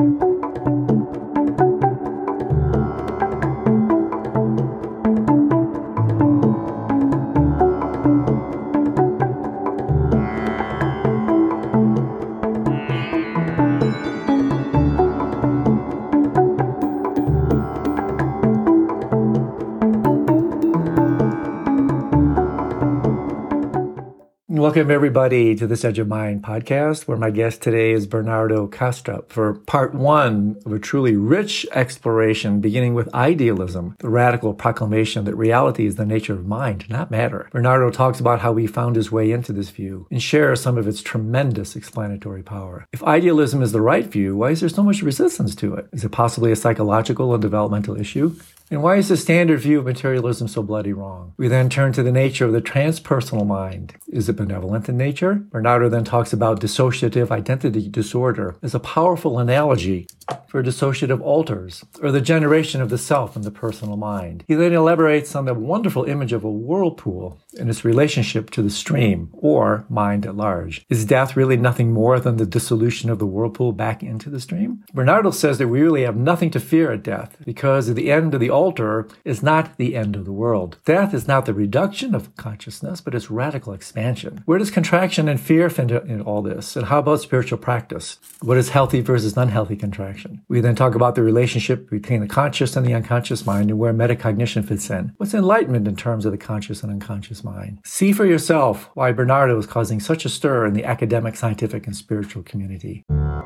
Welcome, everybody, to This Edge of Mind podcast, where my guest today is Bernardo Kastrup for part one of a truly rich exploration, beginning with idealism, the radical proclamation that reality is the nature of mind, not matter. Bernardo talks about how he found his way into this view and shares some of its tremendous explanatory power. If idealism is the right view, why is there so much resistance to it? Is it possibly a psychological and developmental issue? And why is the standard view of materialism so bloody wrong? We then turn to the nature of the transpersonal mind. Is it benevolent in nature? Bernardo then talks about dissociative identity disorder as a powerful analogy for dissociative alters, or the generation of the self in the personal mind. He then elaborates on the wonderful image of a whirlpool and its relationship to the stream, or mind at large. Is death really nothing more than the dissolution of the whirlpool back into the stream? Bernardo says that we really have nothing to fear at death, because at the end of the altar is not the end of the world. Death is not the reduction of consciousness, but its radical expansion. Where does contraction and fear fit in all this? And how about spiritual practice? What is healthy versus unhealthy contraction? We then talk about the relationship between the conscious and the unconscious mind and where metacognition fits in. What's enlightenment in terms of the conscious and unconscious mind? See for yourself why Bernardo is causing such a stir in the academic, scientific, and spiritual community.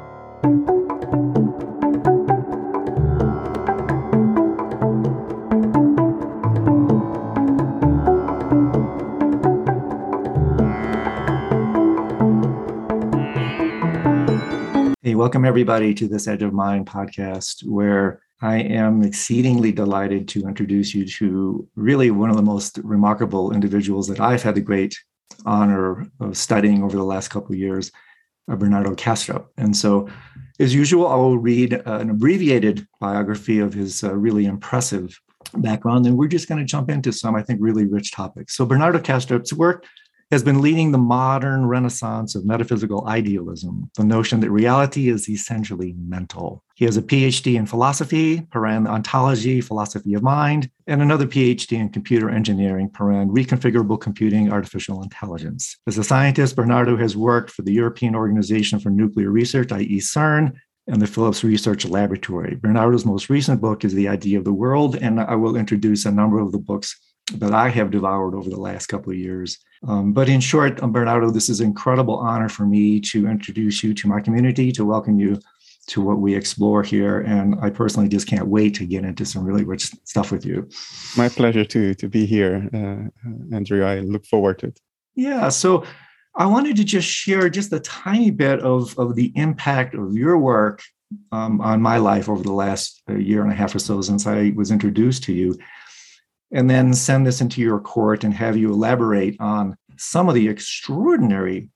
Hey, welcome everybody to This Edge of Mind podcast, where I am exceedingly delighted to introduce you to really one of the most remarkable individuals that I've had the great honor of studying over the last couple of years, Bernardo Kastrup. And so, as usual, I will read an abbreviated biography of his really impressive background, and we're just going to jump into some, I think, really rich topics. So Bernardo Kastrup's work has been leading the modern renaissance of metaphysical idealism, the notion that reality is essentially mental. He has a PhD in philosophy, ontology, philosophy of mind, and another PhD in computer engineering, reconfigurable computing, artificial intelligence. As a scientist, Bernardo has worked for the European Organization for Nuclear Research, i.e. CERN, and the Phillips Research Laboratory. Bernardo's most recent book is The Idea of the World, and I will introduce a number of the books that I have devoured over the last couple of years. But in short, Bernardo, this is an incredible honor for me to introduce you to my community, to welcome you to what we explore here. And I personally just can't wait to get into some really rich stuff with you. My pleasure to be here, Andrew. I look forward to it. Yeah, so I wanted to just share just a tiny bit of the impact of your work on my life over the last year and a half or so since I was introduced to you, and then send this into your court and have you elaborate on some of the extraordinary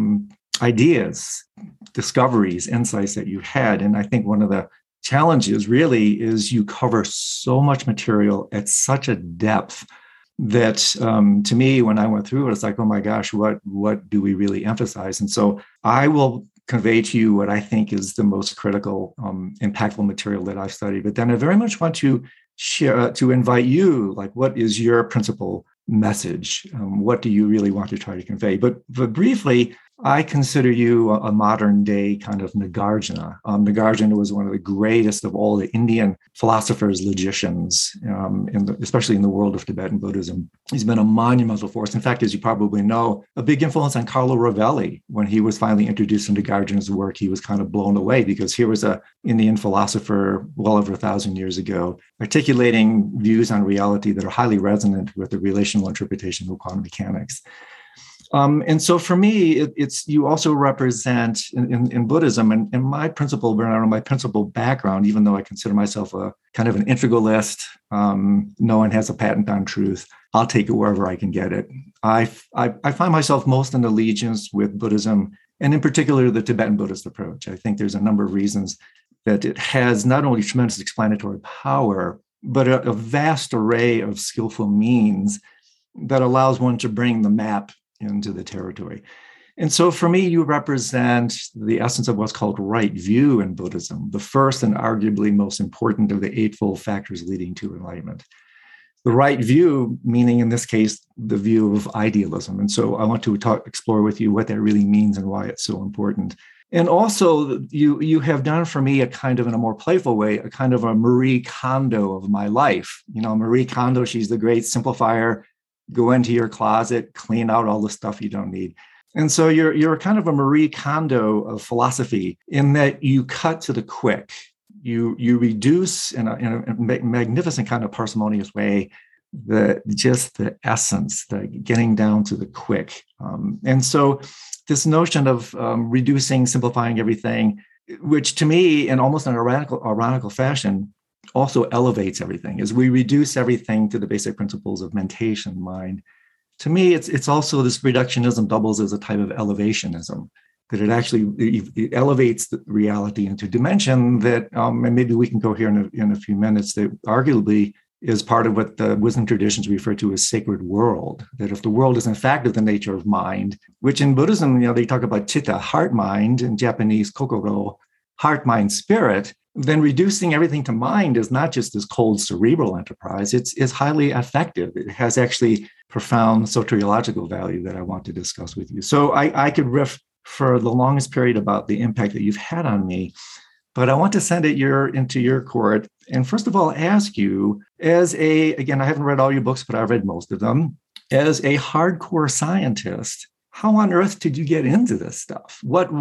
ideas, discoveries, insights that you had. And I think one of the challenges really is you cover so much material at such a depth that to me, when I went through it, it's like, oh my gosh, what do we really emphasize? And so I will convey to you what I think is the most critical, impactful material that I've studied. But then I very much want to share, to invite you, like, what is your principal message? What do you really want to try to convey? But briefly, I consider you a modern day kind of Nagarjuna. Nagarjuna was one of the greatest of all the Indian philosophers, logicians, especially in the world of Tibetan Buddhism. He's been a monumental force. In fact, as you probably know, a big influence on Carlo Rovelli. When he was finally introduced to Nagarjuna's work, he was kind of blown away because here was an Indian philosopher well over 1,000 years ago, articulating views on reality that are highly resonant with the relational interpretation of quantum mechanics. And so for me, it's you also represent in Buddhism and my principle, Bernardo, my principal background, even though I consider myself a kind of an integralist, no one has a patent on truth. I'll take it wherever I can get it. I find myself most in allegiance with Buddhism, and in particular, the Tibetan Buddhist approach. I think there's a number of reasons that it has not only tremendous explanatory power, but a vast array of skillful means that allows one to bring the map into the territory. And so for me, you represent the essence of what's called right view in Buddhism, the first and arguably most important of the eightfold factors leading to enlightenment. The right view, meaning in this case, the view of idealism. And so I want to explore with you what that really means and why it's so important. And also, you have done for me a kind of, in a more playful way, a kind of a Marie Kondo of my life. You know, Marie Kondo, she's the great simplifier. Go into your closet, clean out all the stuff you don't need. And so you're kind of a Marie Kondo of philosophy in that you cut to the quick. You reduce in a magnificent kind of parsimonious way the essence, the getting down to the quick. And so this notion of reducing, simplifying everything, which to me, in almost an ironical fashion, also elevates everything. As we reduce everything to the basic principles of mentation, mind, to me, it's also this reductionism doubles as a type of elevationism, that it actually it elevates the reality into a dimension that, and maybe we can go here in a few minutes, that arguably is part of what the wisdom traditions refer to as sacred world. That if the world is in fact of the nature of mind, which in Buddhism, they talk about chitta, heart, mind, in Japanese, kokoro, heart, mind, spirit, then reducing everything to mind is not just this cold cerebral enterprise, it's highly effective. It has actually profound soteriological value that I want to discuss with you. So I could riff for the longest period about the impact that you've had on me, but I want to send it into your court. And first of all, ask you, again, I haven't read all your books, but I've read most of them, as a hardcore scientist, how on earth did you get into this stuff? What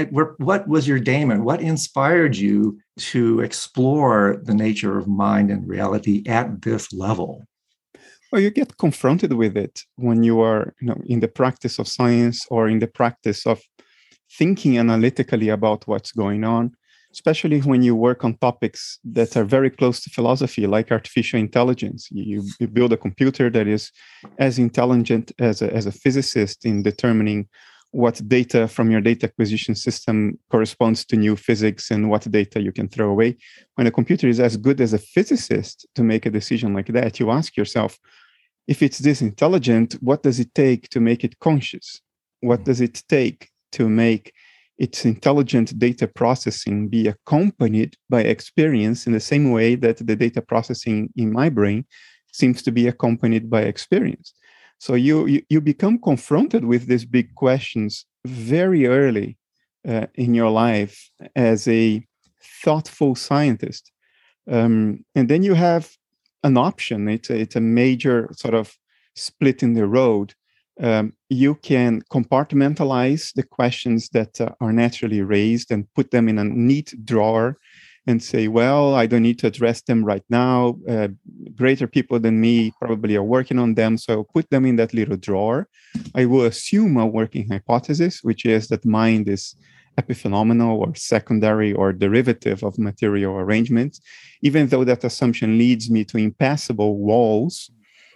was your daemon? What inspired you to explore the nature of mind and reality at this level? Well, you get confronted with it when you are, in the practice of science or in the practice of thinking analytically about what's going on, especially when you work on topics that are very close to philosophy, like artificial intelligence. You build a computer that is as intelligent as a physicist in determining what data from your data acquisition system corresponds to new physics and what data you can throw away. When a computer is as good as a physicist to make a decision like that, you ask yourself, if it's this intelligent, what does it take to make it conscious? What does it take to make its intelligent data processing be accompanied by experience in the same way that the data processing in my brain seems to be accompanied by experience? So you become confronted with these big questions very early in your life as a thoughtful scientist. And then you have an option. It's a major sort of split in the road. You can compartmentalize the questions that are naturally raised and put them in a neat drawer and say, well, I don't need to address them right now. Greater people than me probably are working on them, so I'll put them in that little drawer. I will assume a working hypothesis, which is that mind is epiphenomenal or secondary or derivative of material arrangements. Even though that assumption leads me to impassable walls,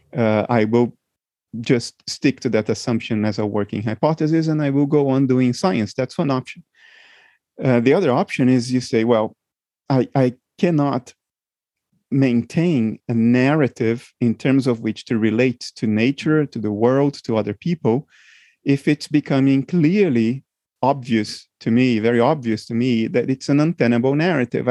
I will just stick to that assumption as a working hypothesis, and I will go on doing science. That's one option. The other option is you say, well, I cannot maintain a narrative in terms of which to relate to nature, to the world, to other people, if it's becoming clearly obvious to me, very obvious to me, that it's an untenable narrative.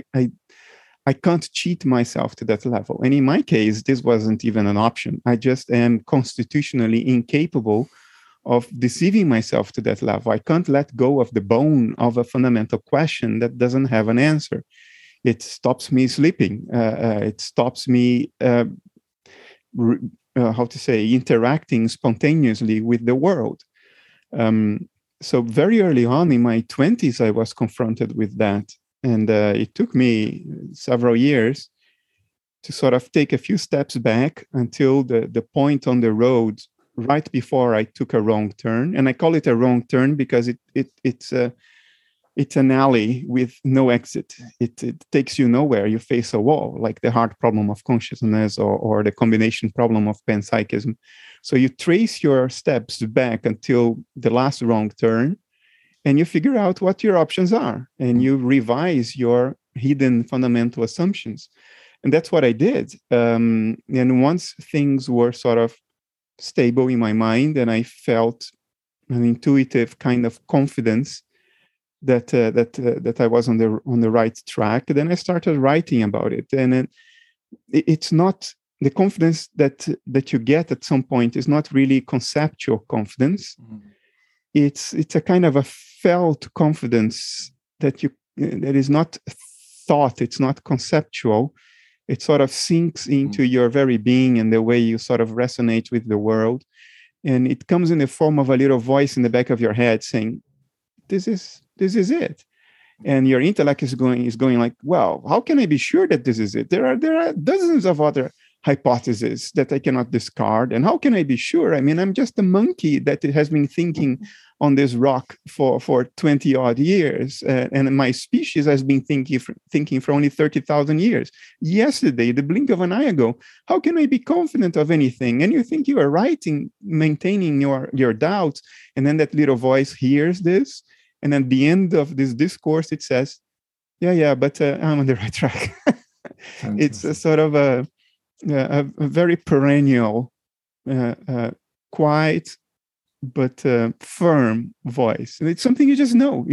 I can't cheat myself to that level. And in my case, this wasn't even an option. I just am constitutionally incapable of deceiving myself to that level. I can't let go of the bone of a fundamental question that doesn't have an answer. It stops me sleeping. It stops me, interacting spontaneously with the world. So very early on in my 20s, I was confronted with that. And it took me several years to sort of take a few steps back until the point on the road right before I took a wrong turn. And I call it a wrong turn because it's an alley with no exit. It takes you nowhere. You face a wall, like the hard problem of consciousness or the combination problem of panpsychism. So you trace your steps back until the last wrong turn, and you figure out what your options are, and you revise your hidden fundamental assumptions. And that's what I did. And once things were sort of stable in my mind and I felt an intuitive kind of confidence that I was on the right track. Then I started writing about it, and it's not the confidence that you get at some point is not really conceptual confidence. Mm-hmm. It's a kind of a felt confidence that is not thought. It's not conceptual. It sort of sinks into your very being and the way you sort of resonate with the world. And it comes in the form of a little voice in the back of your head saying, this is it. And your intellect is going like, well, how can I be sure that this is it? There are dozens of other hypotheses that I cannot discard. And how can I be sure? I mean, I'm just a monkey that has been thinking on this rock for 20 odd years. And my species has been thinking for only 30,000 years. Yesterday, the blink of an eye ago, how can I be confident of anything? And you think you are right in maintaining your doubts. And then that little voice hears this. And at the end of this discourse, it says, yeah, but I'm on the right track. It's a sort of a very perennial, quiet, but firm voice. And it's something you just know.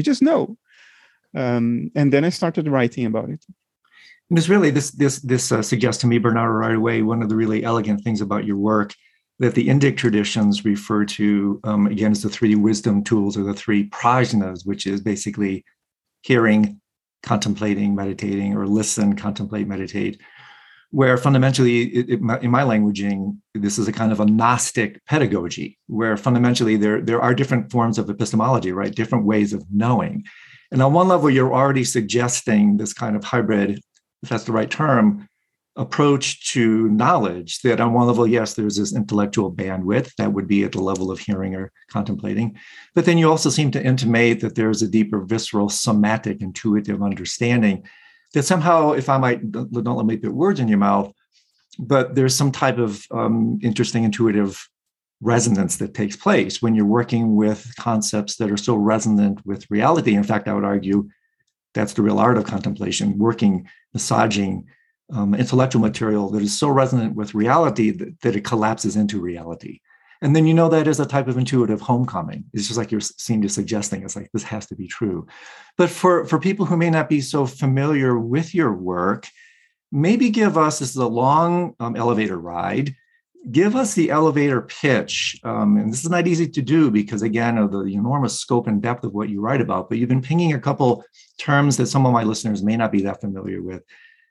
And then I started writing about it. And it's really, this suggests to me, Bernardo, right away, one of the really elegant things about your work that the Indic traditions refer to, again, as the three wisdom tools or the three prajnas, which is basically hearing, contemplating, meditating, or listen, contemplate, meditate, where fundamentally, in my languaging, this is a kind of a Gnostic pedagogy, where fundamentally there are different forms of epistemology, right? Different ways of knowing. And on one level, you're already suggesting this kind of hybrid, if that's the right term, approach to knowledge, that on one level, yes, there's this intellectual bandwidth that would be at the level of hearing or contemplating. But then you also seem to intimate that there's a deeper visceral, somatic, intuitive understanding that somehow, if I might, don't let me put words in your mouth, but there's some type of interesting intuitive resonance that takes place when you're working with concepts that are so resonant with reality. In fact, I would argue that's the real art of contemplation, massaging intellectual material that is so resonant with reality that it collapses into reality. And then that as a type of intuitive homecoming. It's just like you seem to suggesting. It's like, this has to be true. But for people who may not be so familiar with your work, maybe give us, this is a long elevator ride, give us the elevator pitch. And this is not easy to do because, again, of the enormous scope and depth of what you write about, but you've been pinging a couple terms that some of my listeners may not be that familiar with.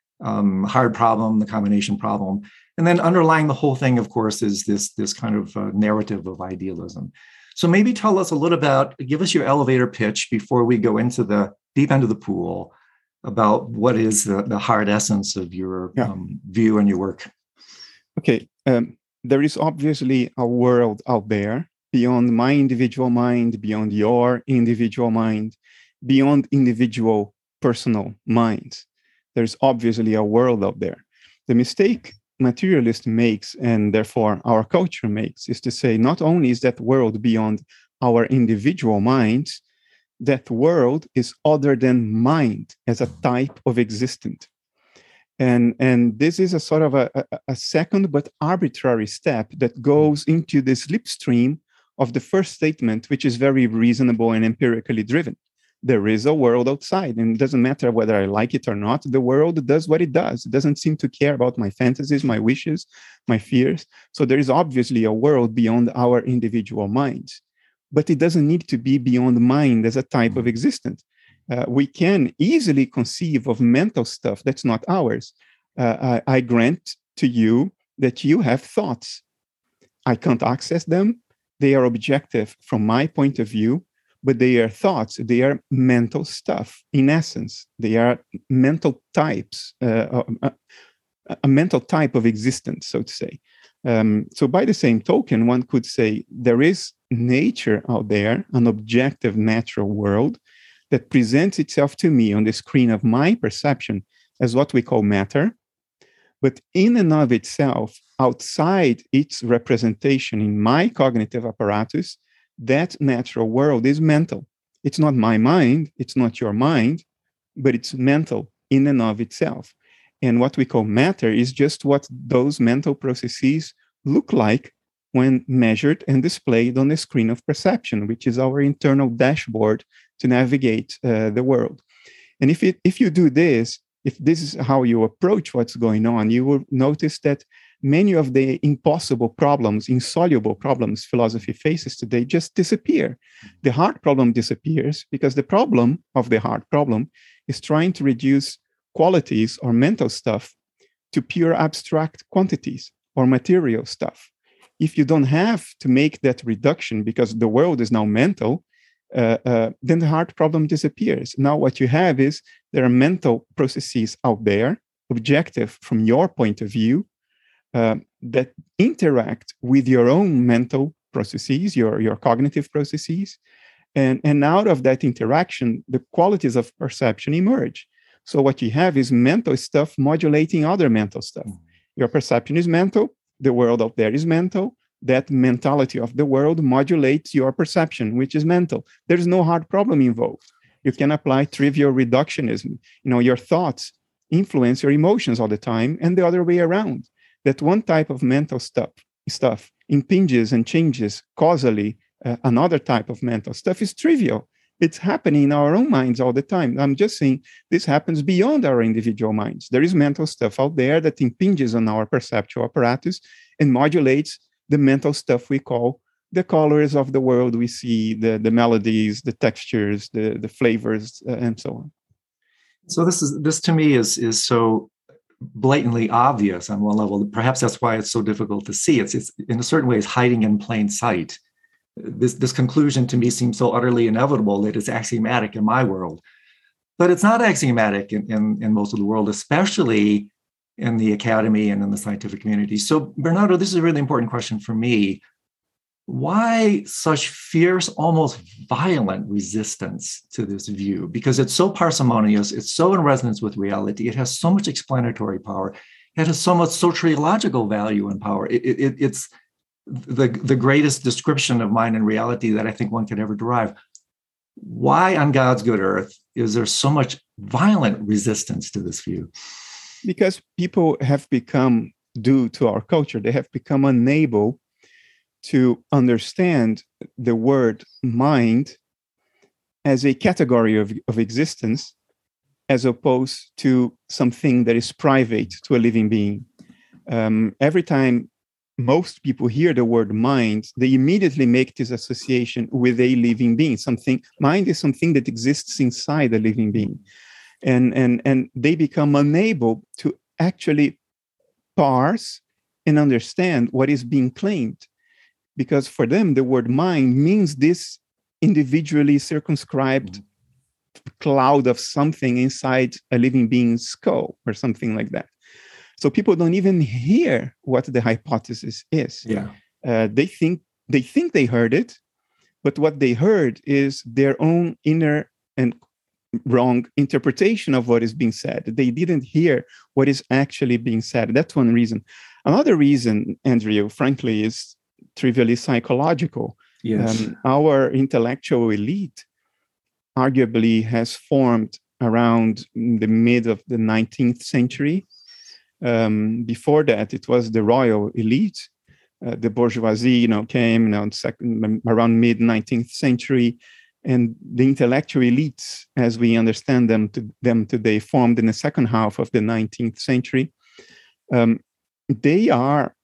Hard problem, the combination problem. And then underlying the whole thing, of course, is this kind of narrative of idealism. So maybe tell us a little about, give us your elevator pitch before we go into the deep end of the pool about what is the hard essence of your view and your work. Okay. There is obviously a world out there beyond my individual mind, beyond your individual mind, beyond individual personal minds. There's obviously a world out there. The mistake materialist makes, and therefore our culture makes, is to say not only is that world beyond our individual minds, that world is other than mind as a type of existence. And this is a sort of a second but arbitrary step that goes into the slipstream of the first statement, which is very reasonable and empirically driven. There is a world outside, and it doesn't matter whether I like it or not. The world does what it does. It doesn't seem to care about my fantasies, my wishes, my fears. So there is obviously a world beyond our individual minds, but it doesn't need to be beyond mind as a type of existence. We can easily conceive of mental stuff that's not ours. I grant to you that you have thoughts. I can't access them. They are objective from my point of view. But they are thoughts, they are mental stuff. In essence, they are mental types, a mental type of existence, so to say. So by the same token, one could say there is nature out there, an objective natural world that presents itself to me on the screen of my perception as what we call matter. But in and of itself, outside its representation in my cognitive apparatus, that natural world is mental. It's not my mind, it's not your mind, but it's mental in and of itself. And what we call matter is just what those mental processes look like when measured and displayed on the screen of perception, which is our internal dashboard to navigate the world. And if you do this, if this is how you approach what's going on, you will notice that many of the impossible problems, insoluble problems philosophy faces today just disappear. The hard problem disappears because the problem of the hard problem is trying to reduce qualities or mental stuff to pure abstract quantities or material stuff. If you don't have to make that reduction because the world is now mental, then the hard problem disappears. Now what you have is there are mental processes out there, objective from your point of view, that interact with your own mental processes, your cognitive processes. And out of that interaction, the qualities of perception emerge. So what you have is mental stuff modulating other mental stuff. Your perception is mental, the world out there is mental. That mentality of the world modulates your perception, which is mental. There's no hard problem involved. You can apply trivial reductionism. Your thoughts influence your emotions all the time, and the other way around. That one type of mental stuff impinges and changes causally another type of mental stuff is trivial. It's happening in our own minds all the time. I'm just saying this happens beyond our individual minds. There is mental stuff out there that impinges on our perceptual apparatus and modulates the mental stuff we call the colors of the world we see, the melodies, the textures, the flavors, and so on. So this to me is so blatantly obvious on one level. Perhaps that's why it's so difficult to see. It's in a certain way is hiding in plain sight. This conclusion to me seems so utterly inevitable that it's axiomatic in my world, but it's not axiomatic in most of the world, especially in the academy and in the scientific community. So Bernardo, this is a really important question for me. Why such fierce, almost violent resistance to this view? Because it's so parsimonious, it's so in resonance with reality, it has so much explanatory power, it has so much soteriological value and power. It's the greatest description of mind and reality that I think one could ever derive. Why on God's good earth is there so much violent resistance to this view? Because people have become, due to our culture, they have become unable to understand the word mind as a category of existence, as opposed to something that is private to a living being. Every time most people hear the word mind, they immediately make this association with a living being. Mind is something that exists inside a living being. And they become unable to actually parse and understand what is being claimed. Because for them, the word mind means this individually circumscribed cloud of something inside a living being's skull or something like that. So people don't even hear what the hypothesis is. Yeah. They think they heard it, but what they heard is their own inner and wrong interpretation of what is being said. They didn't hear what is actually being said. That's one reason. Another reason, Andrew, frankly, is trivially psychological. Yes. Our intellectual elite arguably has formed around the mid of the 19th century. Before that, it was the royal elite. The bourgeoisie, came around mid 19th century, and the intellectual elites, as we understand them today, formed in the second half of the 19th century. They are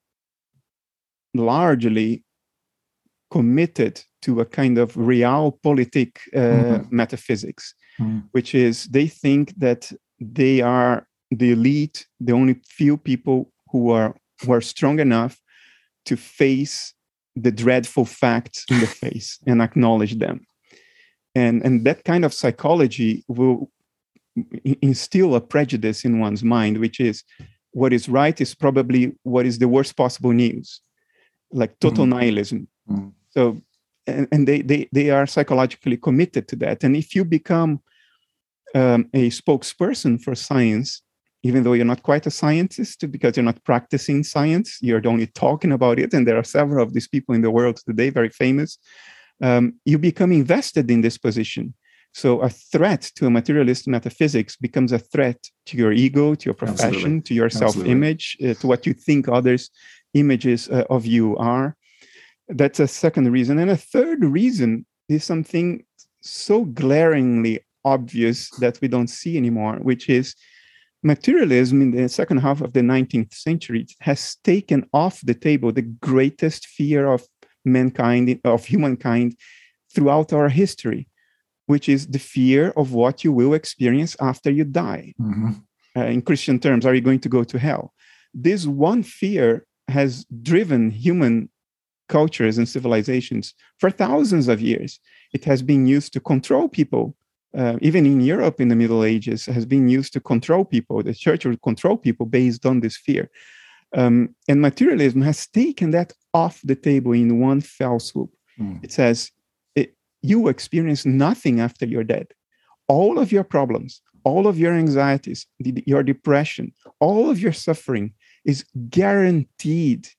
largely committed to a kind of realpolitik metaphysics, which is they think that they are the elite, the only few people who are strong enough to face the dreadful facts in the face and acknowledge them. And that kind of psychology will instill a prejudice in one's mind, which is what is right is probably what is the worst possible news, like total nihilism. So, and they are psychologically committed to that. And if you become a spokesperson for science, even though you're not quite a scientist, because you're not practicing science, you're only talking about it, and there are several of these people in the world today, very famous, you become invested in this position. So a threat to a materialist metaphysics becomes a threat to your ego, to your profession, to your self-image, to what you think others' images of you are. That's a second reason. And a third reason is something so glaringly obvious that we don't see anymore, which is materialism in the second half of the 19th century has taken off the table the greatest fear of mankind, of humankind throughout our history, which is the fear of what you will experience after you die. Mm-hmm. In Christian terms, are you going to go to hell? This one fear has driven human cultures and civilizations for thousands of years. It has been used to control people. Even in Europe in the Middle Ages, has been used to control people. The church would control people based on this fear. And materialism has taken that off the table in one fell swoop. It says, you experience nothing after you're dead. All of your problems, all of your anxieties, your depression, all of your suffering is guaranteed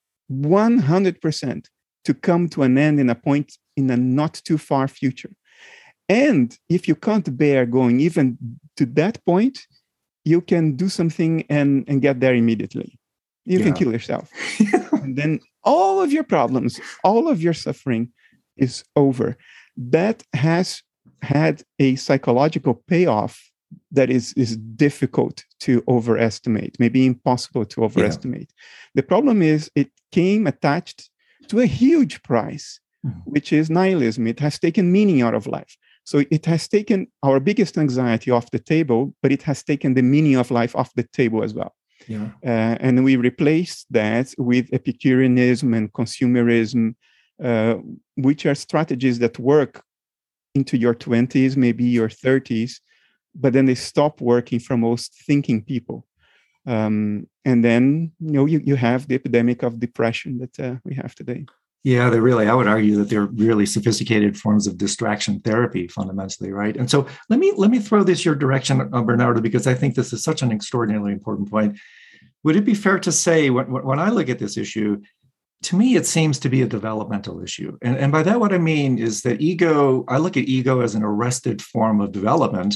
100% to come to an end in a point in a not too far future. And if you can't bear going even to that point, you can do something and get there immediately. You can kill yourself. And then all of your problems, all of your suffering is over. That has had a psychological payoff that is difficult to overestimate, maybe impossible to overestimate. The problem is it came attached to a huge price, which is nihilism. It has taken meaning out of life. So it has taken our biggest anxiety off the table, but it has taken the meaning of life off the table as well. Yeah. And we replaced that with Epicureanism and consumerism, which are strategies that work into your 20s, maybe your 30s, but then they stop working for most thinking people. And then you have the epidemic of depression that we have today. Yeah, I would argue that they're really sophisticated forms of distraction therapy fundamentally, right? And so let me throw this your direction, Bernardo, because I think this is such an extraordinarily important point. Would it be fair to say when I look at this issue, to me, it seems to be a developmental issue. And by that, what I mean is that I look at ego as an arrested form of development.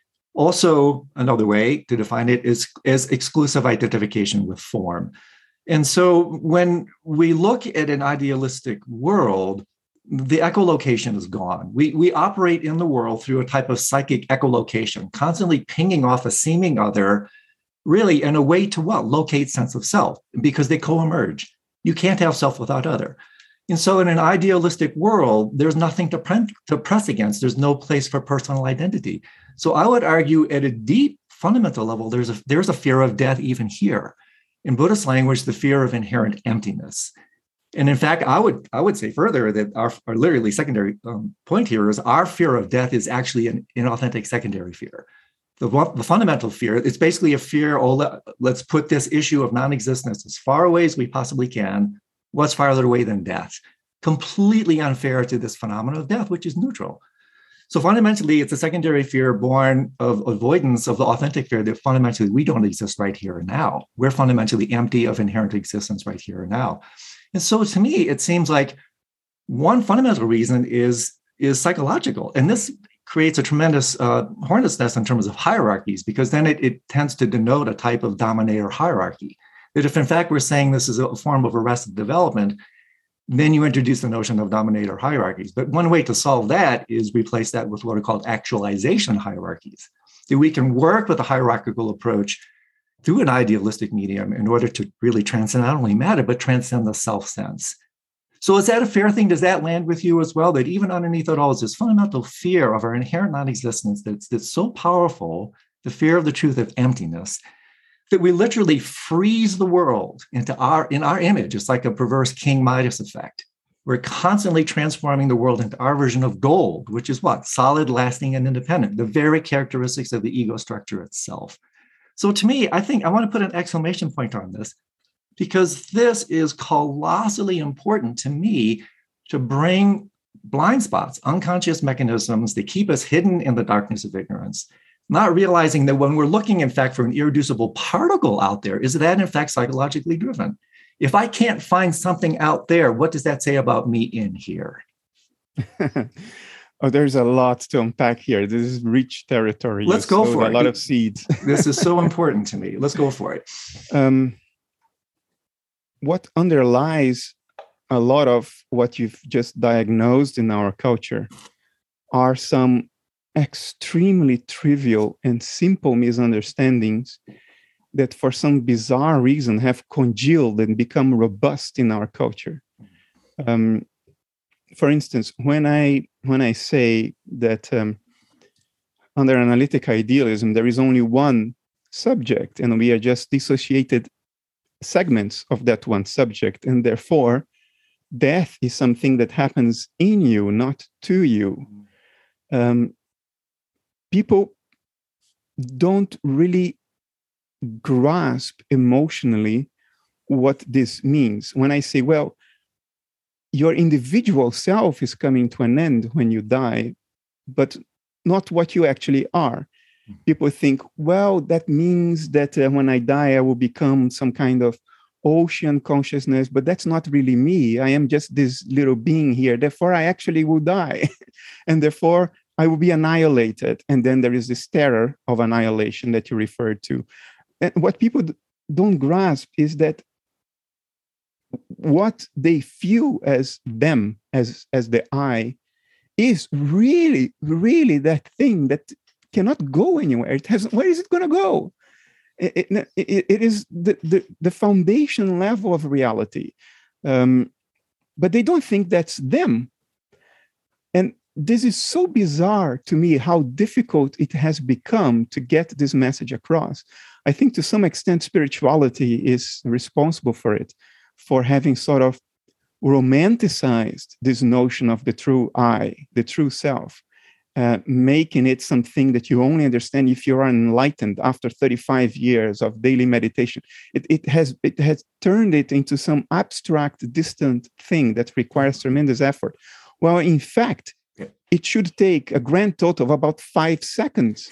Also, another way to define it is as exclusive identification with form. And so when we look at an idealistic world, the echolocation is gone. We operate in the world through a type of psychic echolocation, constantly pinging off a seeming other, really in a way to what? Locate sense of self, because they co-emerge. You can't have self without other. And so in an idealistic world, there's nothing to press against. There's no place for personal identity. So I would argue at a deep fundamental level, there's a fear of death even here. In Buddhist language, the fear of inherent emptiness. And in fact, I would say further that our literally secondary point here is our fear of death is actually an inauthentic secondary fear. The fundamental fear, it's basically a fear, let's put this issue of non-existence as far away as we possibly can. What's farther away than death? Completely unfair to this phenomenon of death, which is neutral. So fundamentally, it's a secondary fear born of avoidance of the authentic fear that fundamentally we don't exist right here and now. We're fundamentally empty of inherent existence right here and now. And so to me, it seems like one fundamental reason is psychological. And this creates a tremendous hornet's nest in terms of hierarchies, because then it tends to denote a type of dominator hierarchy. That if in fact we're saying this is a form of arrested development, then you introduce the notion of dominator hierarchies. But one way to solve that is replace that with what are called actualization hierarchies. That we can work with a hierarchical approach through an idealistic medium in order to really transcend not only matter, but transcend the self-sense. So is that a fair thing? Does that land with you as well? That even underneath it all is this fundamental fear of our inherent non-existence that's so powerful, the fear of the truth of emptiness, that we literally freeze the world in our image. It's like a perverse King Midas effect. We're constantly transforming the world into our version of gold, which is what? Solid, lasting, and independent, the very characteristics of the ego structure itself. So to me, I think I want to put an exclamation point on this, because this is colossally important to me to bring blind spots, unconscious mechanisms that keep us hidden in the darkness of ignorance, not realizing that when we're looking, in fact, for an irreducible particle out there, is that in fact psychologically driven? If I can't find something out there, what does that say about me in here? Oh, there's a lot to unpack here. This is rich territory. Let's go for it. A lot of seeds. This is so important to me. Let's go for it. What underlies a lot of what you've just diagnosed in our culture are some extremely trivial and simple misunderstandings that for some bizarre reason have congealed and become robust in our culture. For instance, when I say that under analytic idealism, there is only one subject and we are just dissociated segments of that one subject, and therefore death is something that happens in you, not to you. People don't really grasp emotionally what this means. When I say, well, your individual self is coming to an end when you die, but not what you actually are. People think, well, that means that when I die, I will become some kind of ocean consciousness, but that's not really me. I am just this little being here. Therefore, I actually will die. And therefore, I will be annihilated. And then there is this terror of annihilation that you referred to. And what people don't grasp is that what they feel as them, as the I, is really, really that thing that cannot go anywhere. Where is it going to go? It is the foundation level of reality. But they don't think that's them. And this is so bizarre to me how difficult it has become to get this message across. I think to some extent spirituality is responsible for it, for having sort of romanticized this notion of the true I, the true self, making it something that you only understand if you are enlightened after 35 years of daily meditation. It has turned it into some abstract, distant thing that requires tremendous effort. Well, in fact, it should take a grand total of about 5 seconds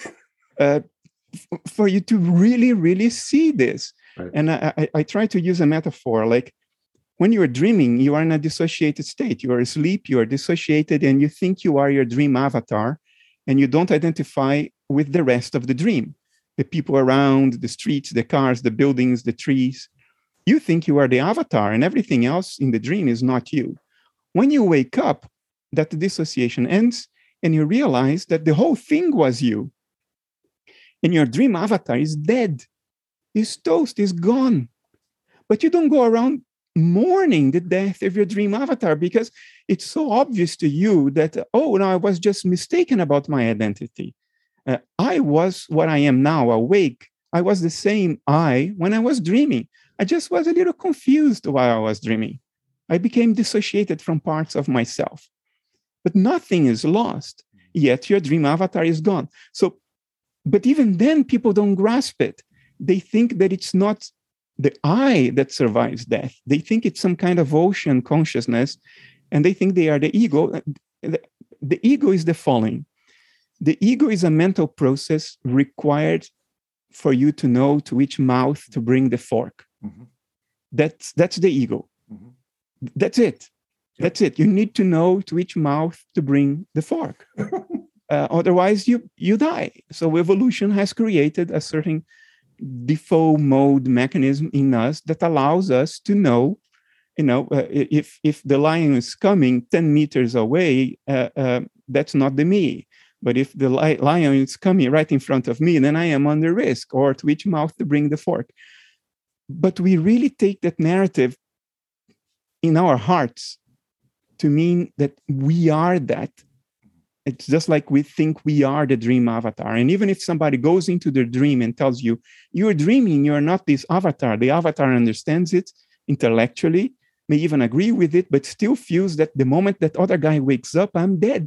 for you to really, really see this. Right. And I try to use a metaphor like, when you are dreaming, you are in a dissociated state. You are asleep, you are dissociated, and you think you are your dream avatar, and you don't identify with the rest of the dream. The people around, the streets, the cars, the buildings, the trees. You think you are the avatar, and everything else in the dream is not you. When you wake up, that dissociation ends, and you realize that the whole thing was you. And your dream avatar is dead, is toast, is gone. But you don't go around mourning the death of your dream avatar because it's so obvious to you that, oh, no, I was just mistaken about my identity. I was what I am now, awake. I was the same I when I was dreaming. I just was a little confused while I was dreaming. I became dissociated from parts of myself. But nothing is lost, yet your dream avatar is gone. So, but even then, people don't grasp it. They think that it's not the I that survives death. They think it's some kind of ocean consciousness, and they think they are the ego. The ego is the following. The ego is a mental process required for you to know to which mouth to bring the fork. Mm-hmm. That's the ego. Mm-hmm. That's it. Yep. That's it. You need to know to which mouth to bring the fork. Otherwise, you die. So evolution has created a certain default mode mechanism in us that allows us to know, if the lion is coming 10 meters away, that's not the me. But if the lion is coming right in front of me, then I am under risk, or to which mouth to bring the fork. But we really take that narrative in our hearts to mean that we are that. It's just like we think we are the dream avatar. And even if somebody goes into their dream and tells you, you're dreaming, you're not this avatar, the avatar understands it intellectually, may even agree with it, but still feels that the moment that other guy wakes up, I'm dead.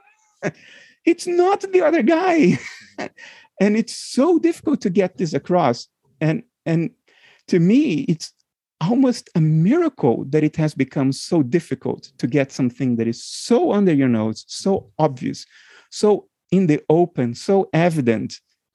It's not the other guy. And it's so difficult to get this across. And to me, it's almost a miracle that it has become so difficult to get something that is so under your nose, so obvious, so in the open, so evident.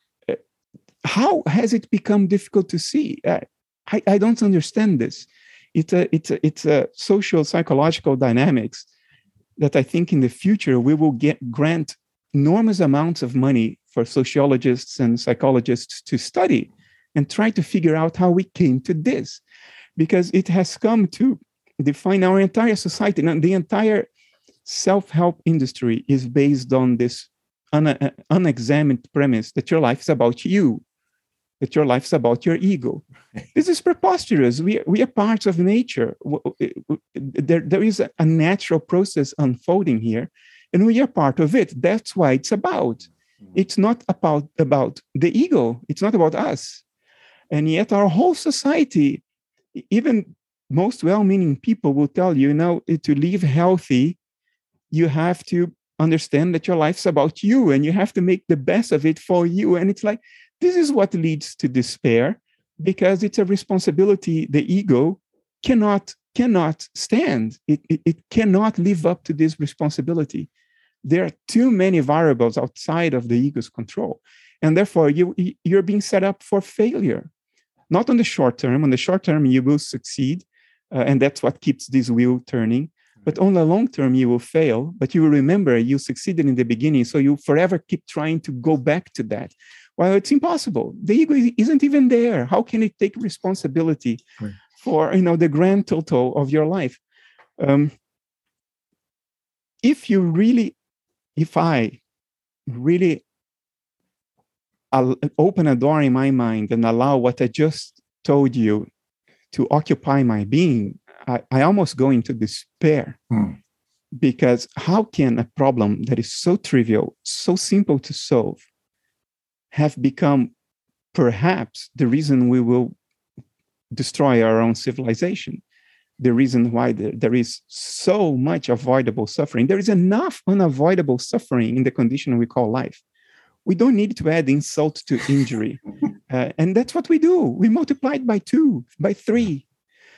How has it become difficult to see? I don't understand this. It's a social psychological dynamics that I think in the future we will grant enormous amounts of money for sociologists and psychologists to study and try to figure out how we came to this. Because it has come to define our entire society. Now, the entire self-help industry is based on this unexamined premise that your life is about you, that your life is about your ego. This is preposterous. We are parts of nature. There is a natural process unfolding here, and we are part of it. That's why it's about. It's not about the ego. It's not about us. And yet our whole society, even most well-meaning people will tell you, to live healthy, you have to understand that your life's about you and you have to make the best of it for you. And it's like, this is what leads to despair, because it's a responsibility the ego cannot stand. It cannot live up to this responsibility. There are too many variables outside of the ego's control. And therefore, you're being set up for failure. Not on the short term. On the short term, you will succeed. And that's what keeps this wheel turning. But on the long term, you will fail. But you will remember you succeeded in the beginning. So you forever keep trying to go back to that. Well, it's impossible. The ego isn't even there. How can it take responsibility for the grand total of your life? If I really open a door in my mind and allow what I just told you to occupy my being, I almost go into despair. Because how can a problem that is so trivial, so simple to solve, have become perhaps the reason we will destroy our own civilization? The reason why there is so much avoidable suffering. There is enough unavoidable suffering in the condition we call life. We don't need to add insult to injury. And that's what we do. We multiply it by 2, by 3,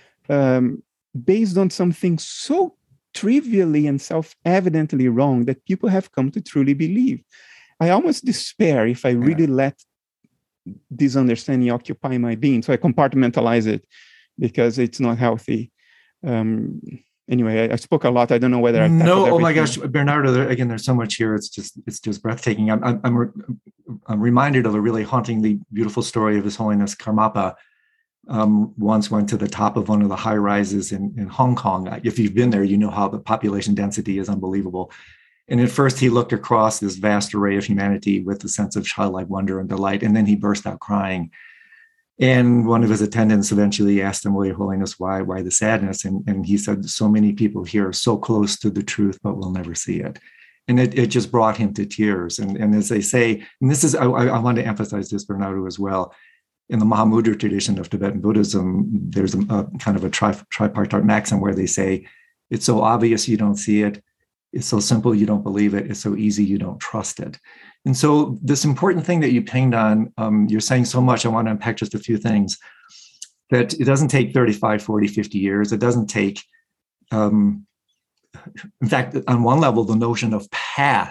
based on something so trivially and self-evidently wrong that people have come to truly believe. I almost despair if I really let this understanding occupy my being. So I compartmentalize it because it's not healthy. Anyway, I spoke a lot. I don't know whether I no. Oh my gosh, Bernardo! Again, there's so much here. It's just breathtaking. I'm reminded of a really hauntingly beautiful story of His Holiness Karmapa. Once went to the top of one of the high rises in Hong Kong. If you've been there, you know how the population density is unbelievable. And at first, he looked across this vast array of humanity with a sense of childlike wonder and delight, and then he burst out crying. And one of his attendants eventually asked him, "Well, Your Holiness, why the sadness?" And he said, "So many people here are so close to the truth, but will never see it." And it just brought him to tears. And as they say, and this is, I want to emphasize this, Bernardo, as well. In the Mahamudra tradition of Tibetan Buddhism, there's a kind of a tripartite maxim where they say, it's so obvious you don't see it, it's so simple you don't believe it, it's so easy you don't trust it. And so this important thing that you pinged on, you're saying so much, I want to unpack just a few things, that it doesn't take 35, 40, 50 years. It doesn't take, in fact, on one level, the notion of path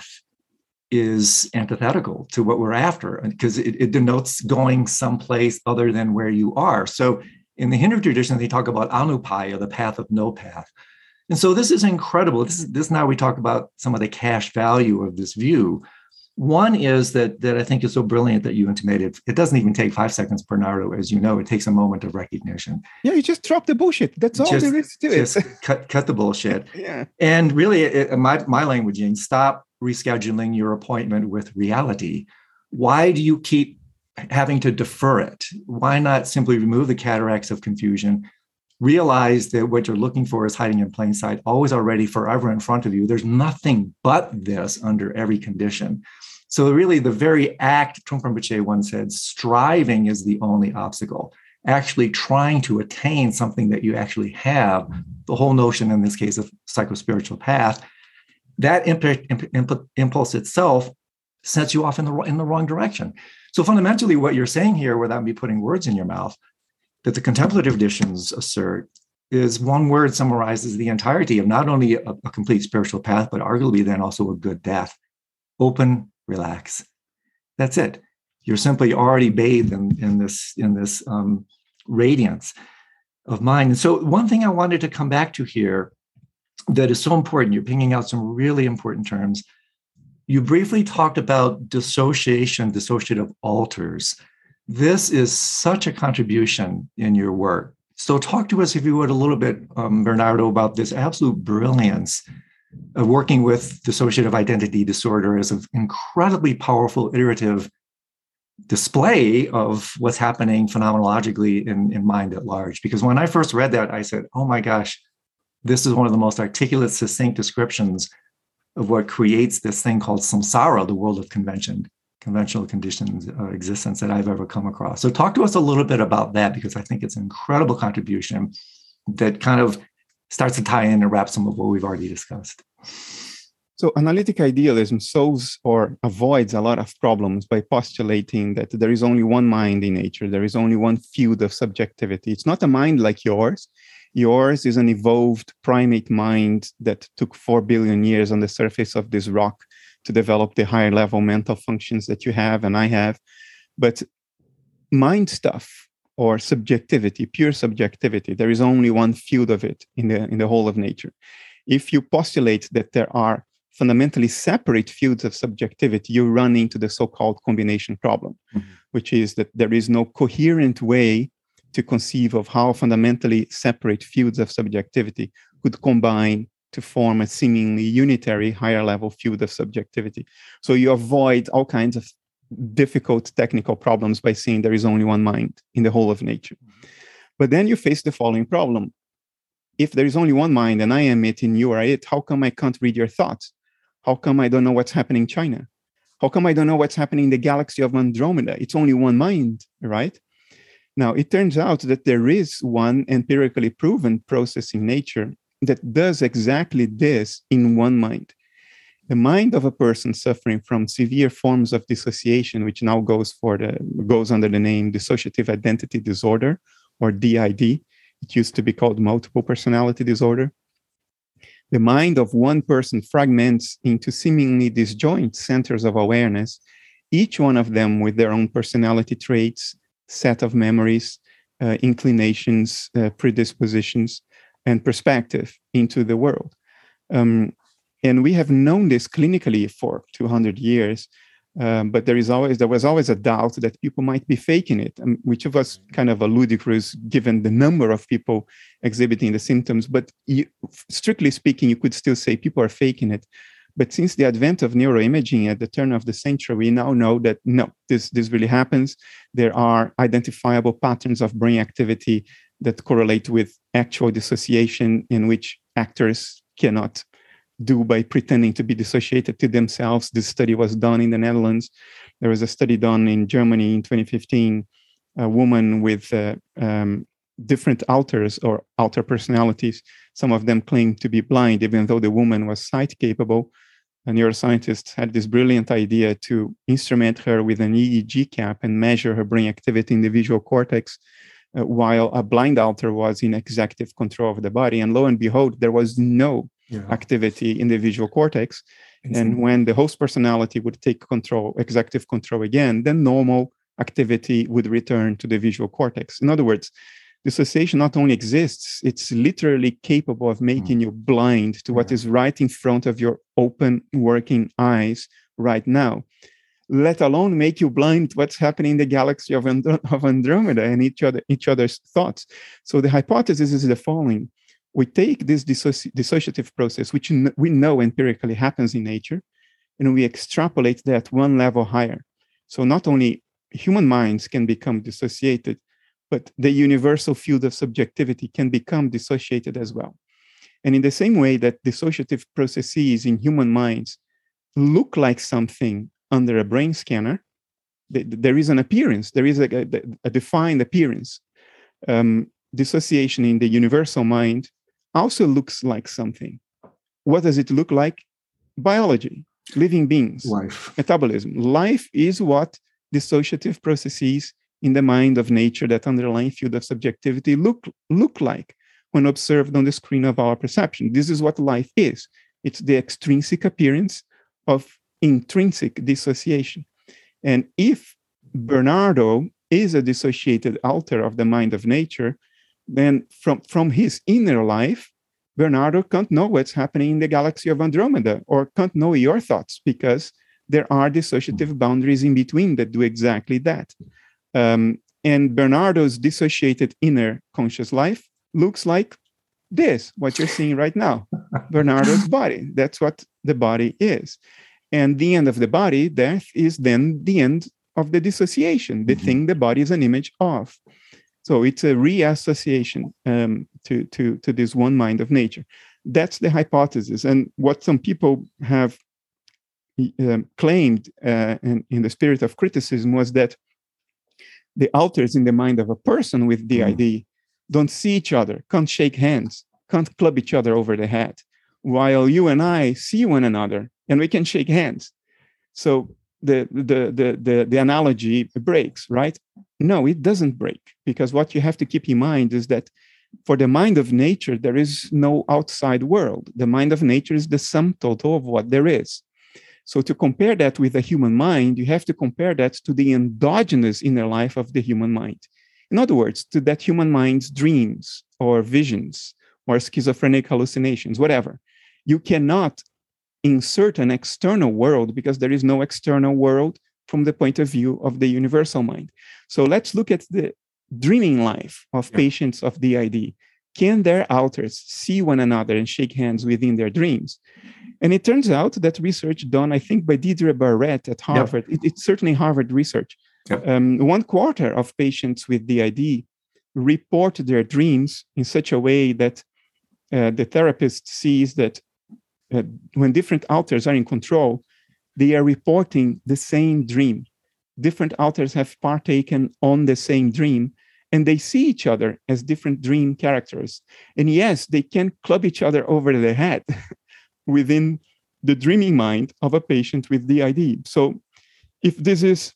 is antithetical to what we're after, because it denotes going someplace other than where you are. So in the Hindu tradition, they talk about anupaya, the path of no path. And so this is incredible. This now we talk about some of the cash value of this view. One is that I think is so brilliant that you intimated. It doesn't even take 5 seconds, Bernardo, as you know. It takes a moment of recognition. Yeah, you just drop the bullshit. That's all there is to it. Just cut the bullshit. Yeah. And really, my languaging, stop rescheduling your appointment with reality. Why do you keep having to defer it? Why not simply remove the cataracts of confusion? Realize that what you're looking for is hiding in plain sight, always already, forever in front of you. There's nothing but this under every condition. So really, the very act, Trungpa Rinpoche once said, striving is the only obstacle. Actually trying to attain something that you actually have, the whole notion in this case of psychospiritual path, that impulse itself sets you off in the wrong direction. So fundamentally, what you're saying here, without me putting words in your mouth, that the contemplative traditions assert is one word summarizes the entirety of not only a complete spiritual path, but arguably then also a good death. Open, relax. That's it. You're simply already bathed in this radiance of mind. And so one thing I wanted to come back to here that is so important, you're pinging out some really important terms. You briefly talked about dissociative alters. This is such a contribution in your work So talk to us, if you would, a little bit, Bernardo, about this absolute brilliance of working with dissociative identity disorder as an incredibly powerful iterative display of what's happening phenomenologically in mind at large. Because when I first read that, I said, oh my gosh, this is one of the most articulate, succinct descriptions of what creates this thing called samsara, the world of conventional conditions existence that I've ever come across. So talk to us a little bit about that, because I think it's an incredible contribution that kind of starts to tie in and wrap some of what we've already discussed. So analytic idealism solves or avoids a lot of problems by postulating that there is only one mind in nature. There is only one field of subjectivity. It's not a mind like yours. Yours is an evolved primate mind that took 4 billion years on the surface of this rock to develop the higher level mental functions that you have and I have. But mind stuff or subjectivity, pure subjectivity, there is only one field of it in the whole of nature. If you postulate that there are fundamentally separate fields of subjectivity, you run into the so-called combination problem, which is that there is no coherent way to conceive of how fundamentally separate fields of subjectivity could combine to form a seemingly unitary higher level field of subjectivity. So you avoid all kinds of difficult technical problems by saying there is only one mind in the whole of nature. But then you face the following problem. If there is only one mind and I am it and you are it, how come I can't read your thoughts? How come I don't know what's happening in China? How come I don't know what's happening in the galaxy of Andromeda? It's only one mind, right? Now, it turns out that there is one empirically proven process in nature that does exactly this in one mind. The mind of a person suffering from severe forms of dissociation, which now goes under the name dissociative identity disorder, or DID. It used to be called multiple personality disorder. The mind of one person fragments into seemingly disjoint centers of awareness, each one of them with their own personality traits, set of memories, inclinations, predispositions, and perspective into the world. And we have known this clinically for 200 years, but there was always a doubt that people might be faking it, which was kind of a ludicrous given the number of people exhibiting the symptoms. But strictly speaking, you could still say people are faking it. But since the advent of neuroimaging at the turn of the century, we now know that no, this really happens. There are identifiable patterns of brain activity that correlate with actual dissociation, in which actors cannot do by pretending to be dissociated to themselves. This study was done in the Netherlands. There was a study done in Germany in 2015, a woman with different alters or alter personalities. Some of them claimed to be blind, even though the woman was sight capable. A neuroscientist had this brilliant idea to instrument her with an EEG cap and measure her brain activity in the visual cortex, while a blind alter was in executive control of the body. And lo and behold, there was no activity in the visual cortex. And when the host personality would take control, executive control again, then normal activity would return to the visual cortex. In other words, dissociation not only exists, it's literally capable of making you blind to what is right in front of your open working eyes right now, let alone make you blind to what's happening in the galaxy of Andromeda and each other's thoughts. So the hypothesis is the following. We take this dissociative process, which we know empirically happens in nature, and we extrapolate that one level higher. So not only human minds can become dissociated, but the universal field of subjectivity can become dissociated as well. And in the same way that dissociative processes in human minds look like something under a brain scanner, there is an appearance, there is a defined appearance. Dissociation in the universal mind also looks like something. What does it look like? Biology, living beings, life, metabolism. Life is what dissociative processes in the mind of nature, that underlying field of subjectivity, look like when observed on the screen of our perception. This is what life is. It's the extrinsic appearance of intrinsic dissociation. And if Bernardo is a dissociated alter of the mind of nature, then from his inner life, Bernardo can't know what's happening in the galaxy of Andromeda, or can't know your thoughts, because there are dissociative boundaries in between that do exactly that. And And Bernardo's dissociated inner conscious life looks like this, what you're seeing right now. Bernardo's body. That's what the body is. And the end of the body, death, is then the end of the dissociation, the thing the body is an image of. So it's a reassociation to this one mind of nature. That's the hypothesis. And what some people have claimed in the spirit of criticism was that the alters in the mind of a person with DID don't see each other, can't shake hands, can't club each other over the head, while you and I see one another and we can shake hands. So the analogy breaks, right? No, it doesn't break, because what you have to keep in mind is that for the mind of nature, there is no outside world. The mind of nature is the sum total of what there is. So to compare that with the human mind, you have to compare that to the endogenous inner life of the human mind. In other words, to that human mind's dreams or visions or schizophrenic hallucinations, whatever. You cannot insert an external world because there is no external world from the point of view of the universal mind. So let's look at the dreaming life of patients of DID. Can their alters see one another and shake hands within their dreams? And it turns out that research done, I think, by Didier Barrett at Harvard, it's certainly Harvard research. 1/4 of patients with DID report their dreams in such a way that the therapist sees that when different alters are in control, they are reporting the same dream. Different alters have partaken on the same dream, and they see each other as different dream characters. And yes, they can club each other over the head within the dreaming mind of a patient with DID. So if this is,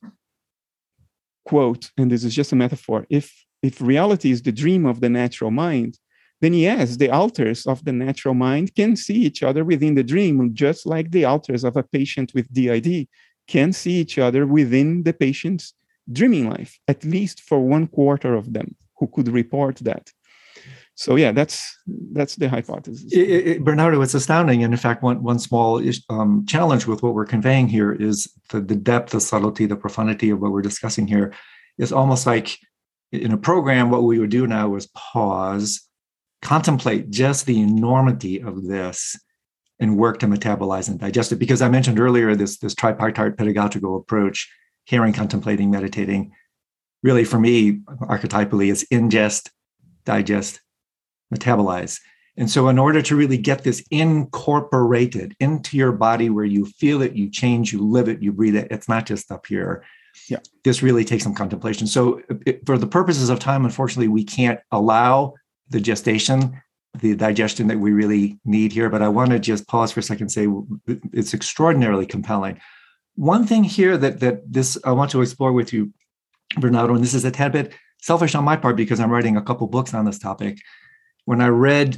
quote, and this is just a metaphor, if reality is the dream of the natural mind, then yes, the alters of the natural mind can see each other within the dream, just like the alters of a patient with DID can see each other within the patient's dreaming life, at least for 1/4 of them who could report that. So yeah, that's the hypothesis. Bernardo, it's astounding. And in fact, one small challenge with what we're conveying here is the depth, the subtlety, the profundity of what we're discussing here. Is almost like in a program, what we would do now is pause, contemplate just the enormity of this, and work to metabolize and digest it. Because I mentioned earlier this tripartite pedagogical approach, hearing, contemplating, meditating, really for me, archetypally, is ingest, digest, metabolize. And so in order to really get this incorporated into your body where you feel it, you change, you live it, you breathe it, it's not just up here. Yeah. This really takes some contemplation. So for the purposes of time, unfortunately, we can't allow the gestation, the digestion that we really need here. But I want to just pause for a second and say it's extraordinarily compelling. One thing here that this I want to explore with you, Bernardo, and this is a tad bit selfish on my part because I'm writing a couple books on this topic. When I read,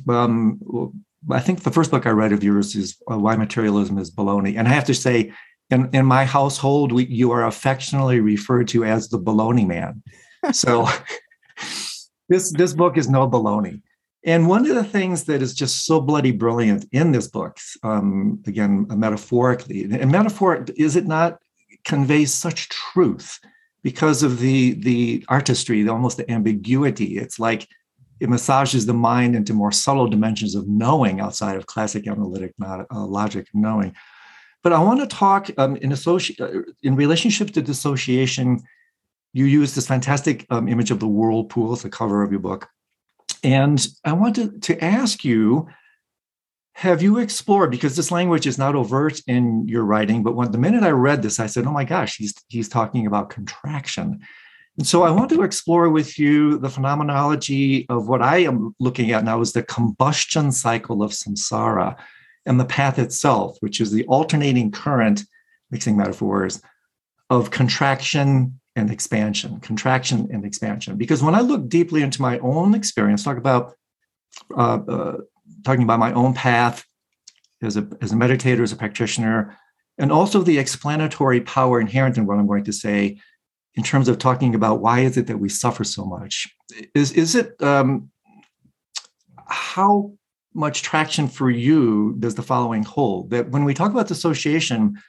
I think the first book I read of yours is Why Materialism is Baloney. And I have to say, in my household, you are affectionately referred to as the baloney man. So this book is no baloney. And one of the things that is just so bloody brilliant in this book, again, metaphorically, and metaphor, is it not, conveys such truth because of the artistry, almost the ambiguity. It's like it massages the mind into more subtle dimensions of knowing outside of classic analytic logic of knowing. But I want to talk in relationship to dissociation. You use this fantastic image of the whirlpool, it's the cover of your book. And I want to ask you, have you explored, because this language is not overt in your writing, but the minute I read this, I said, oh my gosh, he's talking about contraction. And so I want to explore with you the phenomenology of what I am looking at now is the combustion cycle of samsara and the path itself, which is the alternating current, mixing metaphors, of contraction and expansion. Because when I look deeply into my own experience, talking about my own path as a meditator, as a practitioner, and also the explanatory power inherent in what I'm going to say, in terms of talking about why is it that we suffer so much? Is it how much traction for you does the following hold? That when we talk about dissociation,